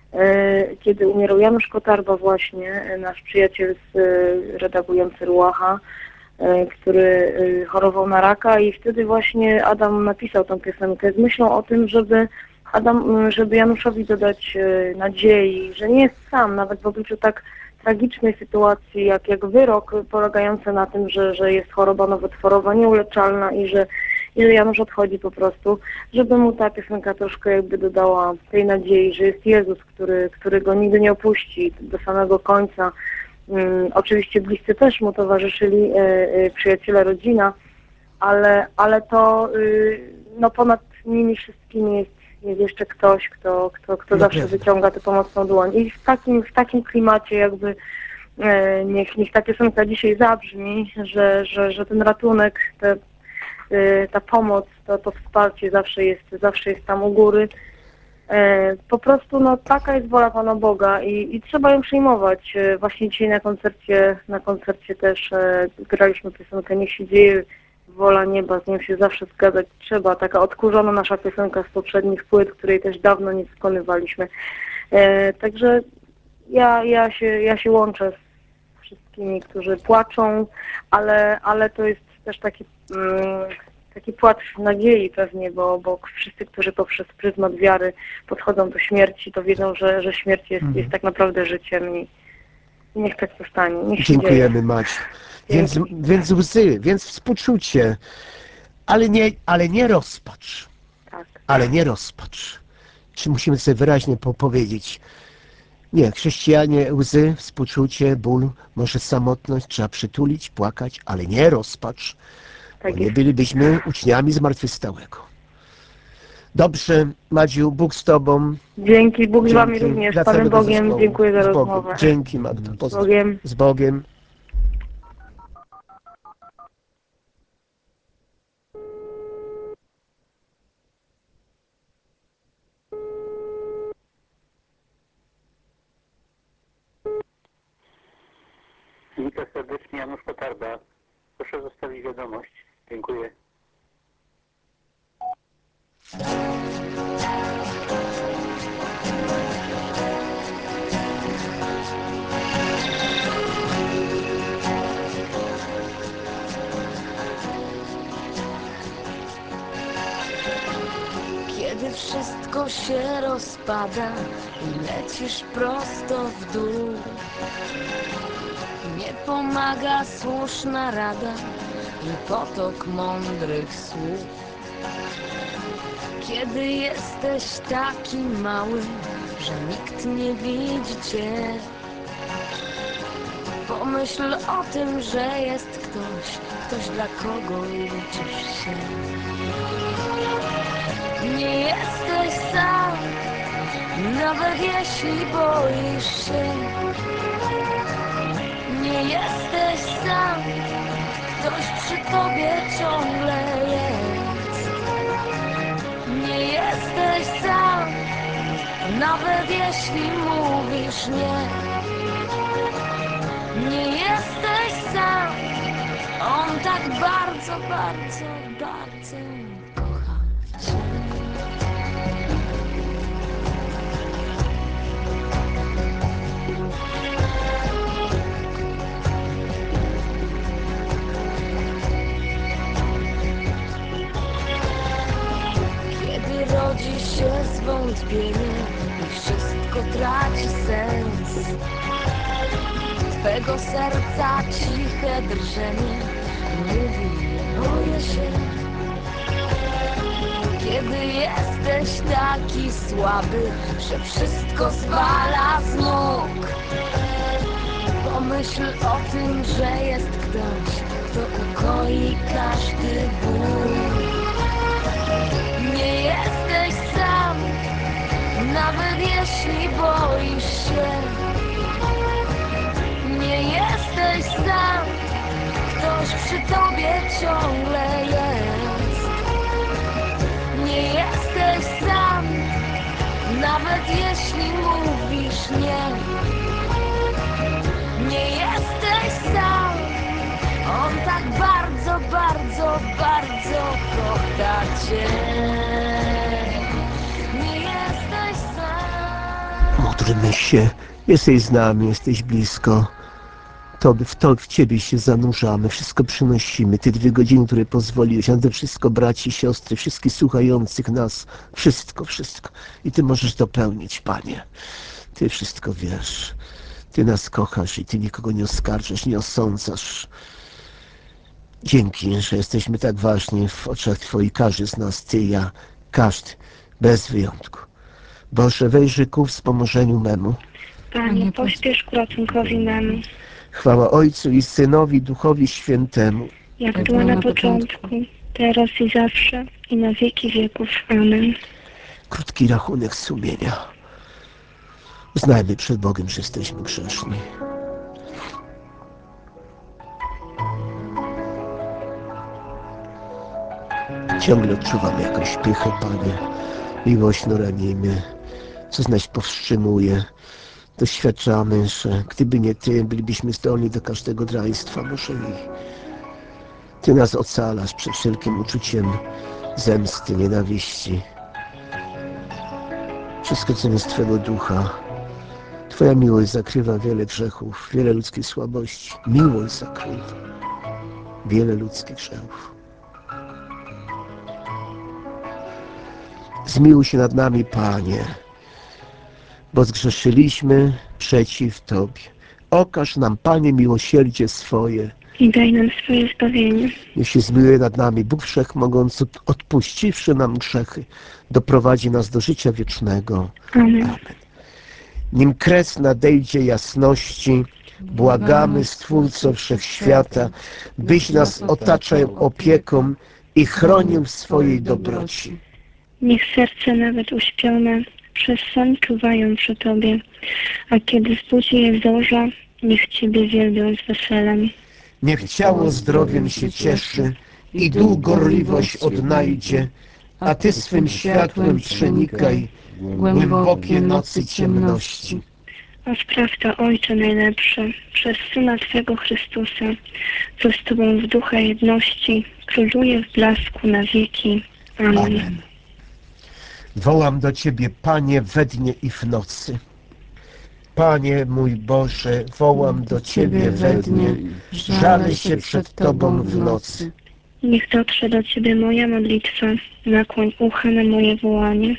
e, kiedy umierał Janusz Kotarba właśnie, e, nasz przyjaciel z, e, redagujący Ruacha, e, który e, chorował na raka i wtedy właśnie Adam napisał tą piosenkę z myślą o tym, żeby Adam, żeby Januszowi dodać e, nadziei, że nie jest sam, nawet w obliczu tak tragicznej sytuacji, jak, jak wyrok polegający na tym, że, że jest choroba nowotworowa nieuleczalna i że i że Janusz odchodzi po prostu, żeby mu ta piosenka troszkę jakby dodała tej nadziei, że jest Jezus, który, który go nigdy nie opuści do samego końca. Um, oczywiście bliscy też mu towarzyszyli, e, e, przyjaciele, rodzina, ale, ale to y, no ponad nimi wszystkimi jest, jest jeszcze ktoś, kto, kto, kto No zawsze prawda. wyciąga tę pomocną dłoń. I w takim, w takim klimacie jakby e, niech, niech ta piosenka dzisiaj zabrzmi, że, że, że ten ratunek, te ta pomoc, to, to wsparcie zawsze jest, zawsze jest tam u góry. E, po prostu no, taka jest wola Pana Boga i, i trzeba ją przyjmować. E, właśnie dzisiaj na koncercie, na koncercie też e, graliśmy piosenkę Niech się dzieje wola nieba, z nią się zawsze zgadzać trzeba. Taka odkurzona nasza piosenka z poprzednich płyt, której też dawno nie wykonywaliśmy. E, także ja, ja, się, ja się łączę z wszystkimi, którzy płaczą, ale, ale to jest też taki mm, taki płacz nadziei pewnie, bo, bo wszyscy, którzy poprzez pryzmat wiary podchodzą do śmierci, to wiedzą, że, że śmierć jest, Mhm. jest tak naprawdę życiem i, i niech tak zostanie. Niech się Dziękujemy, dzieje. Maciu. Więc, Dzięki. więc łzy, więc współczucie, ale nie, ale nie rozpacz. Tak. Ale nie rozpacz. Czy musimy sobie wyraźnie po powiedzieć? Nie, chrześcijanie, łzy, współczucie, ból, może samotność, trzeba przytulić, płakać, ale nie rozpacz, Tak bo nie jest. bylibyśmy uczniami zmartwychwstałego. Dobrze, Madziu, Bóg z Tobą. Dzięki, Bóg z Dzięki Wami również. dla Panem całego Bogiem, zespołu. dziękuję za Z Bogiem. rozmowę. Dzięki, Magdo. Z Pozdro. Bogiem. Z Bogiem. Witam serdecznie, Janusz Kotarda. Proszę zostawić wiadomość. Dziękuję. Kiedy wszystko się rozpada i lecisz prosto w dół. Nie pomaga słuszna rada i potok mądrych słów. Kiedy jesteś taki mały, że nikt nie widzi cię, pomyśl o tym, że jest ktoś, ktoś dla kogo liczysz się. Nie jesteś sam, nawet jeśli boisz się. Nie jesteś sam, ktoś przy tobie ciągle jest. Nie jesteś sam, nawet jeśli mówisz nie. Nie jesteś sam, on tak bardzo, bardzo, bardzo kocha cię. Kiedy rodzi się zwątpienie i wszystko traci sens, twego serca ciche drżenie mówi: boję się. Kiedy jesteś taki słaby, że wszystko zwala z nóg, pomyśl o tym, że jest ktoś, kto ukoi każdy ból. Nie jesteś sam, nawet jeśli boisz się. Nie jesteś sam, ktoś przy tobie ciągle jest. Nie jesteś sam, nawet jeśli mówisz nie. Nie jesteś sam, on tak bardzo, bardzo, bardzo kocha cię. Nie jesteś sam. Módlmy się, jesteś z nami, jesteś blisko. Tobie, w to w Ciebie się zanurzamy, wszystko przynosimy, te dwie godziny, które pozwoliłeś, a to wszystko, braci, siostry, wszystkich słuchających nas, wszystko, wszystko. I Ty możesz dopełnić, Panie. Ty wszystko wiesz. Ty nas kochasz i Ty nikogo nie oskarżasz, nie osądzasz. Dzięki, że jesteśmy tak ważni w oczach Twoich, każdy z nas, Ty, ja, każdy, bez wyjątku. Boże, wejrzyj ku wspomożeniu memu. Panie, pośpiesz ku ratunkowi memu. Chwała Ojcu i Synowi, Duchowi Świętemu. Jak była na początku, teraz i zawsze, i na wieki wieków. Amen. Krótki rachunek sumienia. Uznajmy przed Bogiem, że jesteśmy grzeszni. Ciągle odczuwamy jakąś pychę, Panie. Miłośno ranimy, co z nas powstrzymuje. Doświadczamy, że gdyby nie Ty, bylibyśmy zdolni do każdego draństwa. Może i Ty nas ocalasz przed wszelkim uczuciem zemsty, nienawiści. Wszystko, co jest Twego ducha. Twoja miłość zakrywa wiele grzechów, wiele ludzkich słabości. Miłość zakrywa wiele ludzkich grzechów. Zmiłuj się nad nami, Panie, bo zgrzeszyliśmy przeciw Tobie. Okaż nam, Panie, miłosierdzie swoje i daj nam swoje zbawienie. Niech się zmiłuje nad nami Bóg Wszechmogący, odpuściwszy nam grzechy, doprowadzi nas do życia wiecznego. Amen. Amen. Nim kres nadejdzie jasności, błagamy Stwórco Wszechświata, byś nas otaczał opieką i chronił w swojej dobroci. Niech serce nawet uśpione przez sen czuwają przy Tobie, a kiedy zbudzi je zorza, niech Ciebie wielbią z weselem. Niech ciało zdrowiem się cieszy i duch gorliwość odnajdzie, a Ty swym światłem przenikaj głębokie nocy ciemności. A sprawda, Ojcze najlepszy, przez Syna Twego Chrystusa, co z Tobą w ducha jedności króluje w blasku na wieki. Amen. Amen. Wołam do Ciebie, Panie, we dnie i w nocy. Panie mój Boże, wołam do Ciebie we dnie, żalę się przed Tobą w nocy. Niech dotrze do Ciebie moja modlitwa, nakłoń ucha na moje wołanie.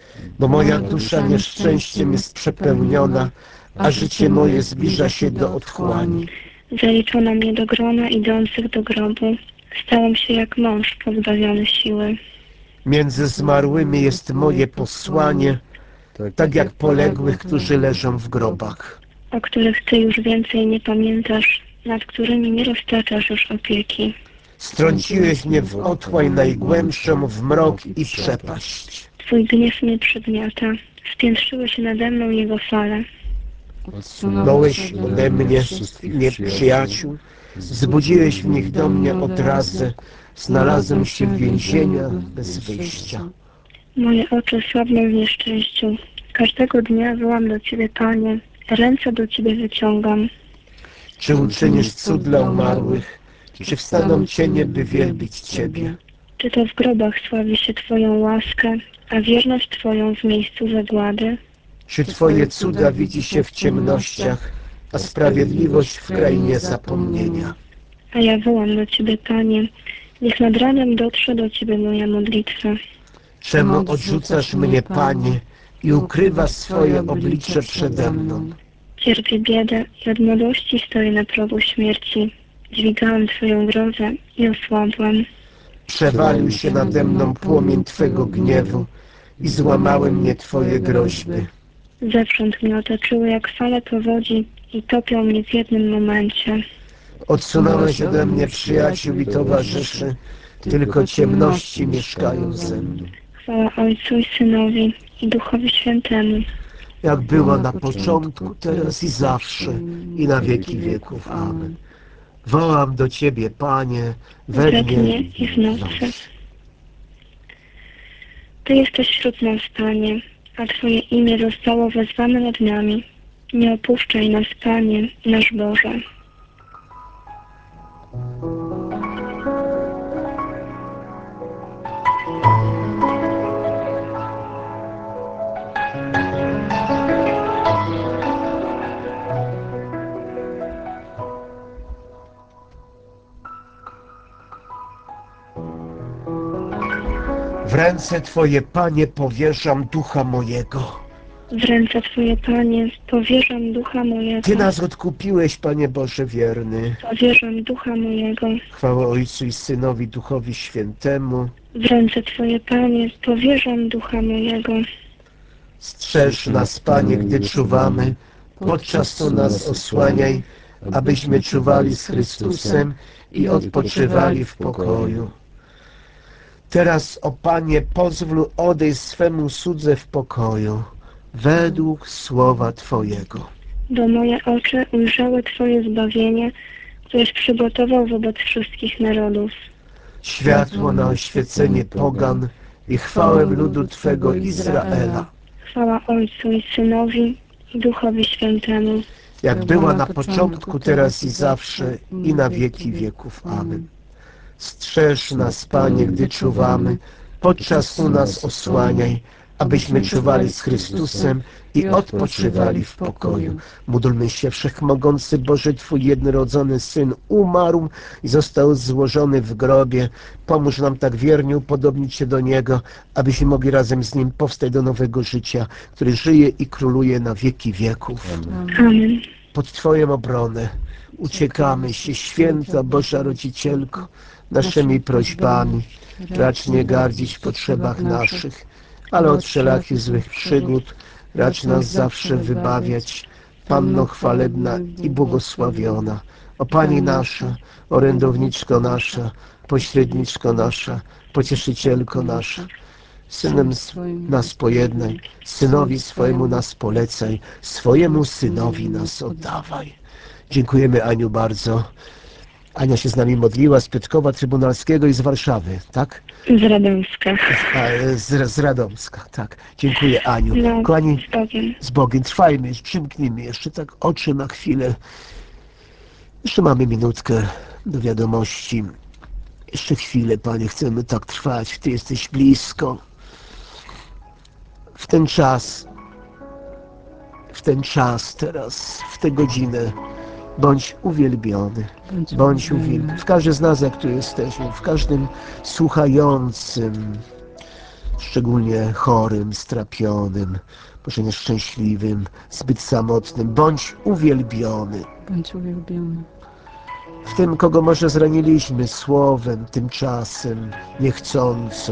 bo moja dusza nieszczęściem jest przepełniona, a życie moje zbliża się do otchłani. Zaliczono mnie do grona idących do grobu. Stałem się jak mąż pozbawiony siły. Między zmarłymi jest moje posłanie, tak jak poległych, którzy leżą w grobach, O których Ty już więcej nie pamiętasz, nad którymi nie roztaczasz już opieki. Strąciłeś mnie w otchłań najgłębszą, w mrok i przepaść. Twój gniew mnie przygniata, spiętrzyły się nade mną jego fale. Odsunąłeś ode mnie nieprzyjaciół, wzbudziłeś w nich do mnie odrazę, znalazłem się w więzieniach bez wyjścia. Moje oczy słabną w nieszczęściu. Każdego dnia wołam do Ciebie, Panie, ręce do Ciebie wyciągam. Czy uczynisz cud dla umarłych? Czy wstaną cienie, by wielbić Ciebie? Czy to w grobach sławi się Twoją łaskę, a wierność Twoją w miejscu zagłady? Czy Twoje cuda widzi się w ciemnościach, a sprawiedliwość w krainie zapomnienia? A ja wołam do Ciebie, Panie, niech nad ranem dotrze do Ciebie moja modlitwa. Czemu odrzucasz mnie, Panie, i ukrywasz swoje oblicze przede mną? Cierpię biedę i od młodości stoję na progu śmierci. Dźwigałem Twoją grozę i osłabłem. Przewalił się nade mną płomień Twego gniewu i złamały mnie Twoje groźby. Zewsząd mnie otoczyły jak fale powodzi i topią mnie w jednym momencie. Odsunąłeś ode mnie przyjaciół i towarzyszy, tylko ciemności mieszkają ze mną. Chwała Ojcu i Synowi i Duchowi Świętemu. Jak była na początku, teraz i zawsze, i na wieki wieków. Amen. Wołam do Ciebie, Panie, we We dnie dnie i w nocy. Ty jesteś wśród nas, Panie, a Twoje imię zostało wezwane nad nami. Nie opuszczaj nas, Panie, nasz Boże. W ręce Twoje, Panie, powierzam ducha mojego. W ręce Twoje, Panie, powierzam ducha mojego. Ty nas odkupiłeś, Panie Boże wierny. Powierzam ducha mojego. Chwała Ojcu i Synowi, Duchowi Świętemu. W ręce Twoje, Panie, powierzam ducha mojego. Strzeż nas, Panie, gdy czuwamy, podczas to nas osłaniaj, abyśmy czuwali z Chrystusem i odpoczywali w pokoju. Teraz, o Panie, pozwól odejść swemu słudze w pokoju, według słowa Twojego. Bo moje oczy ujrzały Twoje zbawienie, któreś przygotował wobec wszystkich narodów. Światło na oświecenie pogan i chwałę ludu Twego Izraela. Chwała Ojcu i Synowi i Duchowi Świętemu. Jak była na początku, teraz i zawsze, i na wieki wieków. Amen. Strzeż nas, Panie, gdy czuwamy, podczas snu nas osłaniaj, abyśmy czuwali z Chrystusem i odpoczywali w pokoju. Módlmy się, Wszechmogący Boże, Twój jednorodzony Syn umarł i został złożony w grobie. Pomóż nam tak wiernie upodobnić się do Niego, abyśmy mogli razem z Nim powstać do nowego życia, który żyje i króluje na wieki wieków. Amen. Pod Twoją obronę uciekamy się, święta Boża Rodzicielko, naszymi prośbami. Racz nie gardzić w potrzebach naszych, ale od wszelakich złych przygód racz nas zawsze wybawiać. Panno chwalebna i błogosławiona, o Pani nasza, orędowniczko nasza, pośredniczko nasza, pocieszycielko nasza, Synem swoim nas pojednaj, Synowi swojemu nas polecaj, swojemu Synowi nas oddawaj. Dziękujemy, Aniu, bardzo. Ania się z nami modliła z Piotrkowa Trybunalskiego i z Warszawy, tak? Z Radomska. A, z, z Radomska, tak. Dziękuję, Aniu. No, Kochani, z Bogiem. z Bogiem. Trwajmy, przymknijmy jeszcze tak oczy na chwilę. Jeszcze mamy minutkę do wiadomości. Jeszcze chwilę, Panie, chcemy tak trwać. Ty jesteś blisko. W ten czas, w ten czas teraz, w tę godzinę, bądź uwielbiony, bądź uwielbiony. W każdym z nas, jak tu jesteśmy, w każdym słuchającym, szczególnie chorym, strapionym, może nieszczęśliwym, zbyt samotnym. Bądź uwielbiony Bądź uwielbiony. w tym, kogo może zraniliśmy słowem, tymczasem, niechcąco.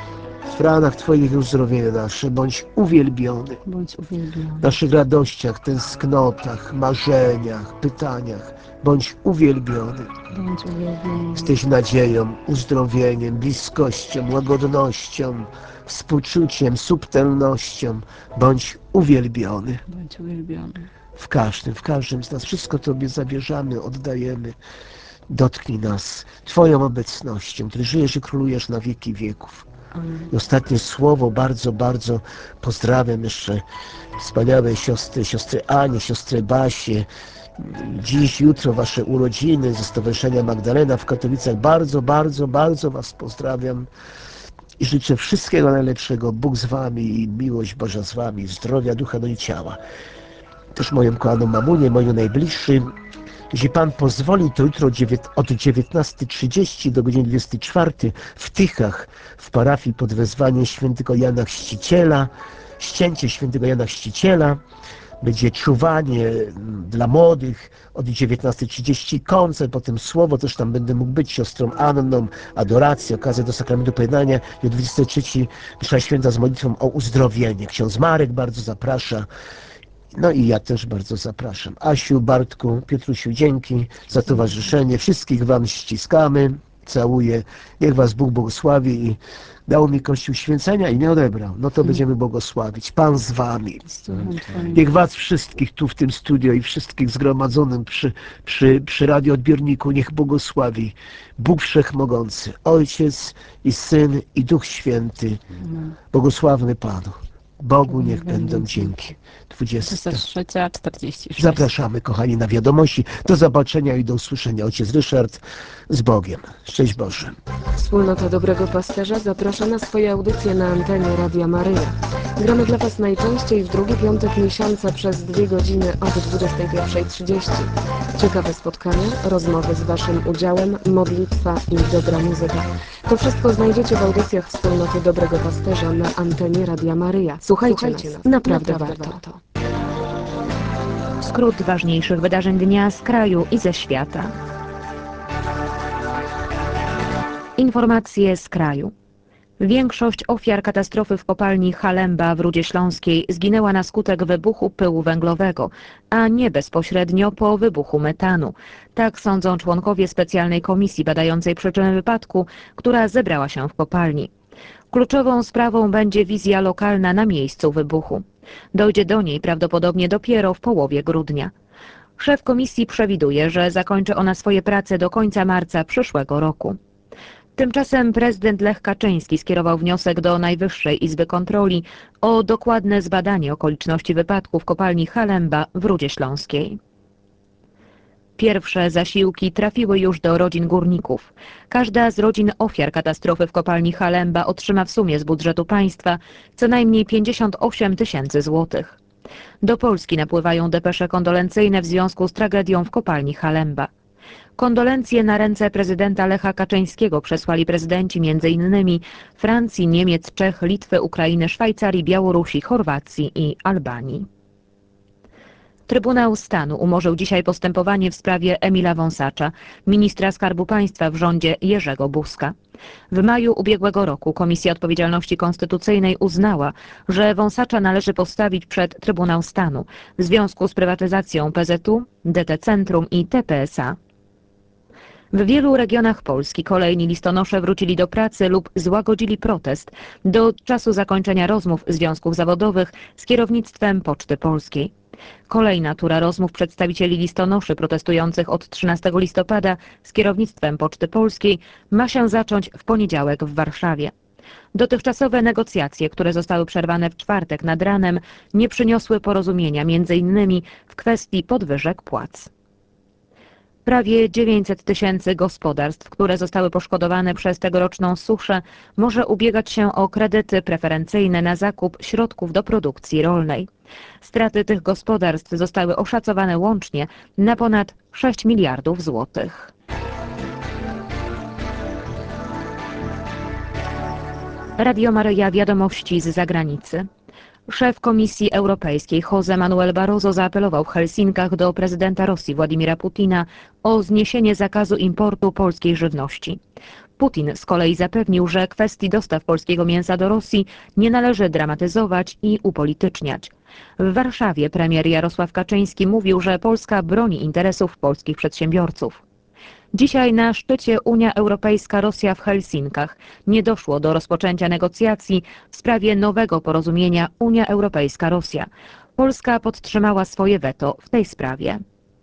W ranach Twoich uzdrowienia nasze, bądź uwielbiony. Bądź uwielbiony. W naszych radościach, tęsknotach, marzeniach, pytaniach, bądź uwielbiony. Bądź uwielbiony. Jesteś nadzieją, uzdrowieniem, bliskością, łagodnością, współczuciem, subtelnością. Bądź uwielbiony. Bądź uwielbiony. W każdym, w każdym z nas. Wszystko Tobie zawierzamy, oddajemy. Dotknij nas Twoją obecnością, Ty żyjesz i królujesz na wieki wieków. I ostatnie słowo, bardzo, bardzo pozdrawiam jeszcze wspaniałe siostry, siostry Anię, siostrę Basię. Dziś, jutro wasze urodziny ze Stowarzyszenia Magdalena w Katowicach. Bardzo, bardzo, bardzo was pozdrawiam i życzę wszystkiego najlepszego. Bóg z wami i miłość Boża z wami, zdrowia ducha, no i ciała. Też moją kochaną mamunię, moją najbliższym. Jeśli Pan pozwoli, to jutro od dziewiętnastej trzydzieści do godziny dwudziestej czwartej w Tychach, w parafii pod wezwaniem świętego Jana Chrzciciela, ścięcie świętego Jana Chrzciciela, będzie czuwanie dla młodych od dziewiętnastej trzydzieści, koncert, potem słowo, też tam będę mógł być siostrą Anną, adoracja, okazja do sakramentu pojednania i o dwudziestej trzeciej msza święta z modlitwą o uzdrowienie. Ksiądz Marek bardzo zaprasza. No i ja też bardzo zapraszam. Asiu, Bartku, Piotrusiu, dzięki za towarzyszenie. Wszystkich wam ściskamy, całuję. Niech was Bóg błogosławi i dał mi Kościół święcenia i nie odebrał. No to będziemy błogosławić. Pan z wami. Niech was wszystkich tu w tym studio i wszystkich zgromadzonym przy, przy, przy radioodbiorniku niech błogosławi Bóg Wszechmogący, Ojciec i Syn i Duch Święty. Błogosławny Panu. Bogu niech będą dzięki. dwudziesta trzecia czterdzieści sześć. Zapraszamy, kochani, na wiadomości. Do zobaczenia i do usłyszenia. Ojciec Ryszard z Bogiem. Szczęść Boże. Wspólnota Dobrego Pasterza zaprasza na swoje audycje na antenie Radia Maryja. Gramy dla Was najczęściej w drugi piątek miesiąca przez dwie godziny od dwudziestej pierwszej trzydzieści. Ciekawe spotkania, rozmowy z Waszym udziałem, modlitwa i dobra muzyka. To wszystko znajdziecie w audycjach Wspólnoty Dobrego Pasterza na antenie Radia Maryja. Słuchajcie, Słuchajcie nas, naprawdę, naprawdę warto. warto. Skrót ważniejszych wydarzeń dnia z kraju i ze świata. Informacje z kraju. Większość ofiar katastrofy w kopalni Halemba w Rudzie Śląskiej zginęła na skutek wybuchu pyłu węglowego, a nie bezpośrednio po wybuchu metanu. Tak sądzą członkowie specjalnej komisji badającej przyczyny wypadku, która zebrała się w kopalni. Kluczową sprawą będzie wizja lokalna na miejscu wybuchu. Dojdzie do niej prawdopodobnie dopiero w połowie grudnia. Szef komisji przewiduje, że zakończy ona swoje prace do końca marca przyszłego roku. Tymczasem prezydent Lech Kaczyński skierował wniosek do Najwyższej Izby Kontroli o dokładne zbadanie okoliczności wypadku w kopalni Halemba w Rudzie Śląskiej. Pierwsze zasiłki trafiły już do rodzin górników. Każda z rodzin ofiar katastrofy w kopalni Halemba otrzyma w sumie z budżetu państwa co najmniej pięćdziesiąt osiem tysięcy złotych. Do Polski napływają depesze kondolencyjne w związku z tragedią w kopalni Halemba. Kondolencje na ręce prezydenta Lecha Kaczyńskiego przesłali prezydenci między innymi Francji, Niemiec, Czech, Litwy, Ukrainy, Szwajcarii, Białorusi, Chorwacji i Albanii. Trybunał Stanu umorzył dzisiaj postępowanie w sprawie Emila Wąsacza, ministra Skarbu Państwa w rządzie Jerzego Buzka. W maju ubiegłego roku Komisja Odpowiedzialności Konstytucyjnej uznała, że Wąsacza należy postawić przed Trybunał Stanu w związku z prywatyzacją P Z U, D T Centrum i T P S A. W wielu regionach Polski kolejni listonosze wrócili do pracy lub złagodzili protest do czasu zakończenia rozmów związków zawodowych z kierownictwem Poczty Polskiej. Kolejna tura rozmów przedstawicieli listonoszy protestujących od trzynastego listopada z kierownictwem Poczty Polskiej ma się zacząć w poniedziałek w Warszawie. Dotychczasowe negocjacje, które zostały przerwane w czwartek nad ranem, nie przyniosły porozumienia między innymi w kwestii podwyżek płac. Prawie dziewięćset tysięcy gospodarstw, które zostały poszkodowane przez tegoroczną suszę, może ubiegać się o kredyty preferencyjne na zakup środków do produkcji rolnej. Straty tych gospodarstw zostały oszacowane łącznie na ponad sześć miliardów złotych. Radio Maryja, wiadomości z zagranicy. Szef Komisji Europejskiej José Manuel Barroso zaapelował w Helsinkach do prezydenta Rosji Władimira Putina o zniesienie zakazu importu polskiej żywności. Putin z kolei zapewnił, że kwestii dostaw polskiego mięsa do Rosji nie należy dramatyzować i upolityczniać. W Warszawie premier Jarosław Kaczyński mówił, że Polska broni interesów polskich przedsiębiorców. Dzisiaj na szczycie Unia Europejska-Rosja w Helsinkach nie doszło do rozpoczęcia negocjacji w sprawie nowego porozumienia Unia Europejska-Rosja. Polska podtrzymała swoje weto w tej sprawie.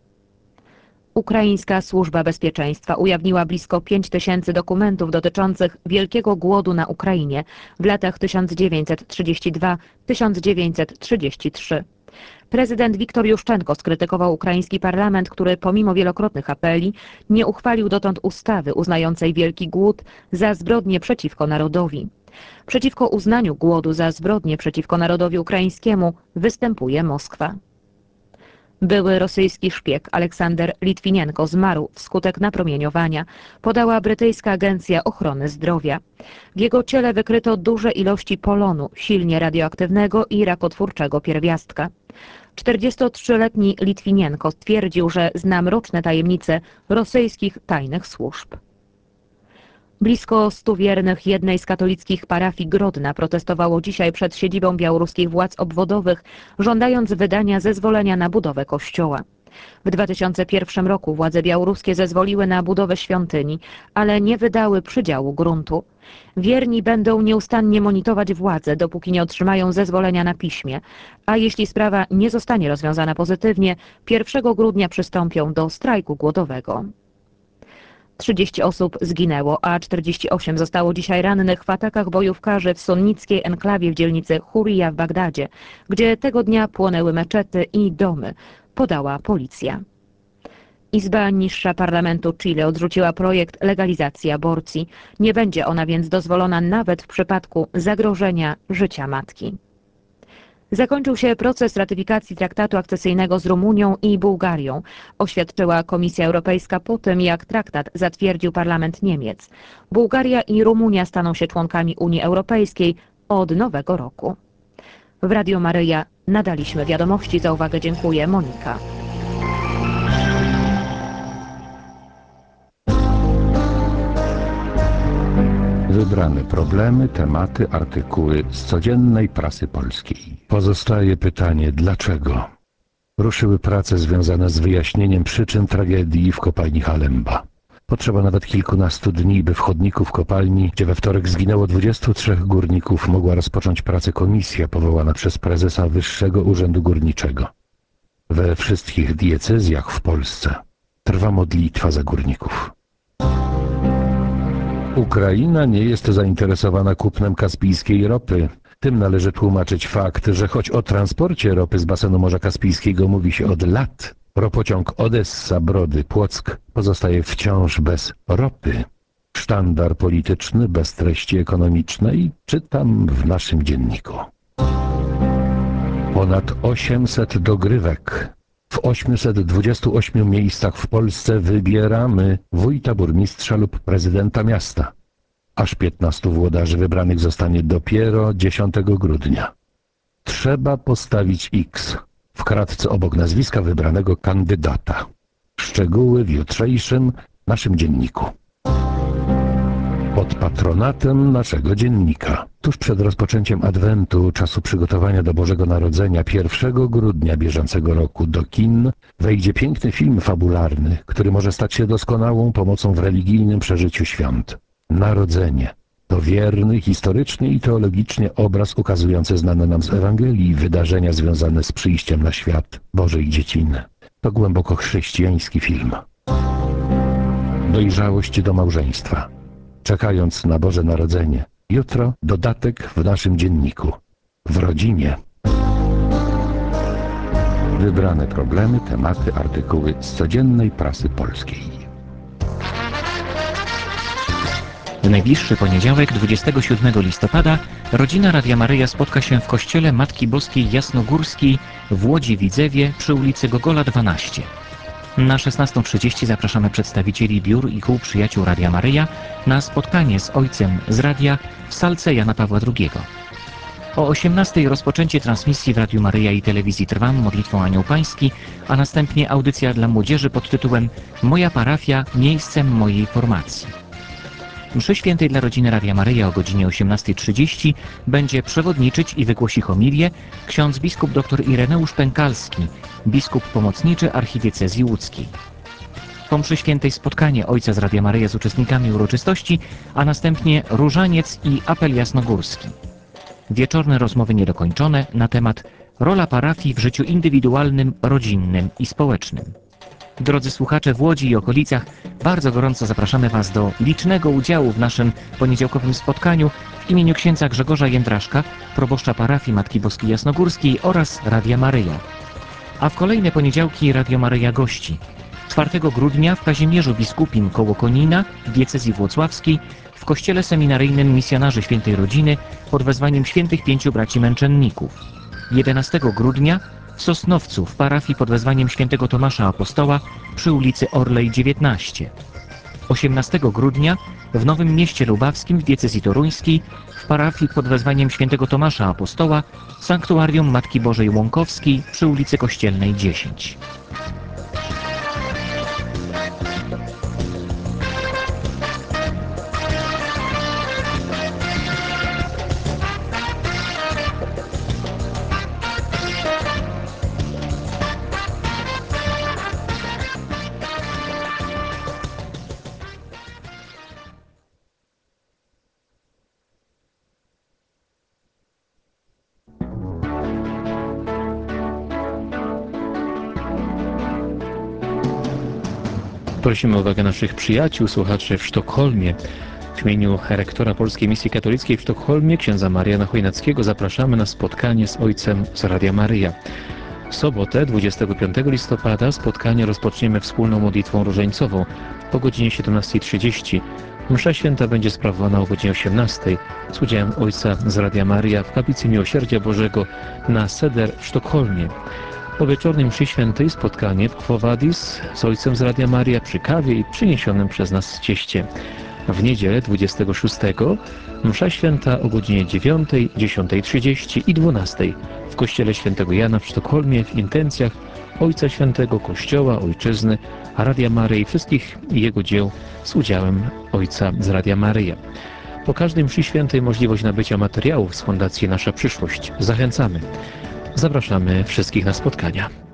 Ukraińska Służba Bezpieczeństwa ujawniła blisko pięć tysięcy dokumentów dotyczących wielkiego głodu na Ukrainie w latach tysiąc dziewięćset trzydziestym drugim do tysiąc dziewięćset trzydziestego trzeciego. Prezydent Wiktor Juszczenko skrytykował ukraiński parlament, który pomimo wielokrotnych apeli nie uchwalił dotąd ustawy uznającej wielki głód za zbrodnię przeciwko narodowi. Przeciwko uznaniu głodu za zbrodnię przeciwko narodowi ukraińskiemu występuje Moskwa. Były rosyjski szpieg Aleksander Litwinienko zmarł wskutek napromieniowania, podała brytyjska Agencja Ochrony Zdrowia. W jego ciele wykryto duże ilości polonu, silnie radioaktywnego i rakotwórczego pierwiastka. czterdziestotrzyletni Litwinienko stwierdził, że zna mroczne tajemnice rosyjskich tajnych służb. Blisko stu wiernych jednej z katolickich parafii Grodna protestowało dzisiaj przed siedzibą białoruskich władz obwodowych, żądając wydania zezwolenia na budowę kościoła. W dwa tysiące pierwszym roku władze białoruskie zezwoliły na budowę świątyni, ale nie wydały przydziału gruntu. Wierni będą nieustannie monitorować władze, dopóki nie otrzymają zezwolenia na piśmie, a jeśli sprawa nie zostanie rozwiązana pozytywnie, pierwszego grudnia przystąpią do strajku głodowego. trzydzieści osób zginęło, a czterdzieści osiem zostało dzisiaj rannych w atakach bojówkarzy w sunnickiej enklawie w dzielnicy Hurija w Bagdadzie, gdzie tego dnia płonęły meczety i domy, podała policja. Izba Niższa Parlamentu Chile odrzuciła projekt legalizacji aborcji. Nie będzie ona więc dozwolona nawet w przypadku zagrożenia życia matki. Zakończył się proces ratyfikacji traktatu akcesyjnego z Rumunią i Bułgarią, oświadczyła Komisja Europejska po tym, jak traktat zatwierdził parlament Niemiec. Bułgaria i Rumunia staną się członkami Unii Europejskiej od nowego roku. W Radio Maryja nadaliśmy wiadomości. Za uwagę dziękuję. Monika. Wybrane problemy, tematy, artykuły z codziennej prasy polskiej. Pozostaje pytanie, dlaczego? Ruszyły prace związane z wyjaśnieniem przyczyn tragedii w kopalni Halemba. Potrzeba nawet kilkunastu dni, by w chodniku w kopalni, gdzie we wtorek zginęło dwudziestu trzech górników, mogła rozpocząć pracę komisja powołana przez prezesa Wyższego Urzędu Górniczego. We wszystkich diecezjach w Polsce trwa modlitwa za górników. Ukraina nie jest zainteresowana kupnem kaspijskiej ropy. Tym należy tłumaczyć fakt, że choć o transporcie ropy z basenu Morza Kaspijskiego mówi się od lat, ropociąg Odessa-Brody-Płock pozostaje wciąż bez ropy. Sztandar polityczny bez treści ekonomicznej czytam w naszym dzienniku. Ponad osiemset dogrywek. W osiemset dwudziestu ośmiu miejscach w Polsce wybieramy wójta, burmistrza lub prezydenta miasta. Aż piętnastu włodarzy wybranych zostanie dopiero dziesiątego grudnia. Trzeba postawić X w kratce obok nazwiska wybranego kandydata. Szczegóły w jutrzejszym naszym dzienniku. Pod patronatem naszego dziennika. Tuż przed rozpoczęciem Adwentu, czasu przygotowania do Bożego Narodzenia, pierwszego grudnia bieżącego roku do kin wejdzie piękny film fabularny, który może stać się doskonałą pomocą w religijnym przeżyciu świąt. Narodzenie to wierny, historycznie i teologicznie obraz ukazujący znane nam z Ewangelii wydarzenia związane z przyjściem na świat Bożej Dzieciny. To głęboko chrześcijański film. Dojrzałość do małżeństwa. Czekając na Boże Narodzenie. Jutro dodatek w naszym dzienniku. W rodzinie. Wybrane problemy, tematy, artykuły z codziennej prasy polskiej. W najbliższy poniedziałek, dwudziestego siódmego listopada, rodzina Radia Maryja spotka się w kościele Matki Boskiej Jasnogórskiej w Łodzi Widzewie przy ulicy Gogola dwanaście. Na szesnastą trzydzieści zapraszamy przedstawicieli biur i kół przyjaciół Radia Maryja na spotkanie z ojcem z radia w salce Jana Pawła drugiego. O osiemnastej rozpoczęcie transmisji w Radiu Maryja i Telewizji Trwam modlitwą Anioł Pański, a następnie audycja dla młodzieży pod tytułem Moja parafia, miejscem mojej formacji. Mszy świętej dla rodziny Radia Maryja o godzinie osiemnastej trzydzieści będzie przewodniczyć i wygłosi homilię ksiądz biskup dr Ireneusz Pękalski, biskup pomocniczy archidiecezji łódzkiej. Po mszy świętej spotkanie ojca z Radia Maryja z uczestnikami uroczystości, a następnie różaniec i apel jasnogórski. Wieczorne rozmowy niedokończone na temat rola parafii w życiu indywidualnym, rodzinnym i społecznym. Drodzy słuchacze w Łodzi i okolicach, bardzo gorąco zapraszamy Was do licznego udziału w naszym poniedziałkowym spotkaniu w imieniu księdza Grzegorza Jędraszka, proboszcza parafii Matki Boskiej Jasnogórskiej oraz Radia Maryja. A w kolejne poniedziałki Radio Maryja gości. czwartego grudnia w Kazimierzu Biskupim koło Konina w diecezji włocławskiej w kościele seminaryjnym Misjonarzy Świętej Rodziny pod wezwaniem świętych pięciu braci męczenników. jedenastego grudnia w Sosnowcu w parafii pod wezwaniem świętego Tomasza Apostoła przy ulicy Orlej dziewiętnaście. osiemnastego grudnia w Nowym Mieście Lubawskim w diecezji toruńskiej w parafii pod wezwaniem świętego Tomasza Apostoła Sanktuarium Matki Bożej Łąkowskiej przy ulicy Kościelnej dziesięć. Prosimy o uwagę naszych przyjaciół, słuchaczy w Sztokholmie. W imieniu rektora Polskiej Misji Katolickiej w Sztokholmie, księdza Mariana Chojnackiego, zapraszamy na spotkanie z ojcem z Radia Maryja. W sobotę, dwudziestego piątego listopada, spotkanie rozpoczniemy wspólną modlitwą różańcową o godzinie siedemnastej trzydzieści. Msza święta będzie sprawowana o godzinie osiemnastej z udziałem ojca z Radia Maryja w kaplicy Miłosierdzia Bożego na Seder w Sztokholmie. Po wieczornej mszy świętej spotkanie w Quo Vadis z ojcem z Radia Maryja przy kawie i przyniesionym przez nas cieście. W niedzielę dwudziestego szóstego msza święta o godzinie dziewiątej, dziesiątej trzydzieści i dwunastej w kościele świętego Jana w Sztokholmie w intencjach Ojca Świętego Kościoła, Ojczyzny, Radia Maryi i wszystkich jego dzieł z udziałem ojca z Radia Maryja. Po każdej mszy świętej możliwość nabycia materiałów z Fundacji Nasza Przyszłość. Zachęcamy. Zapraszamy wszystkich na spotkania.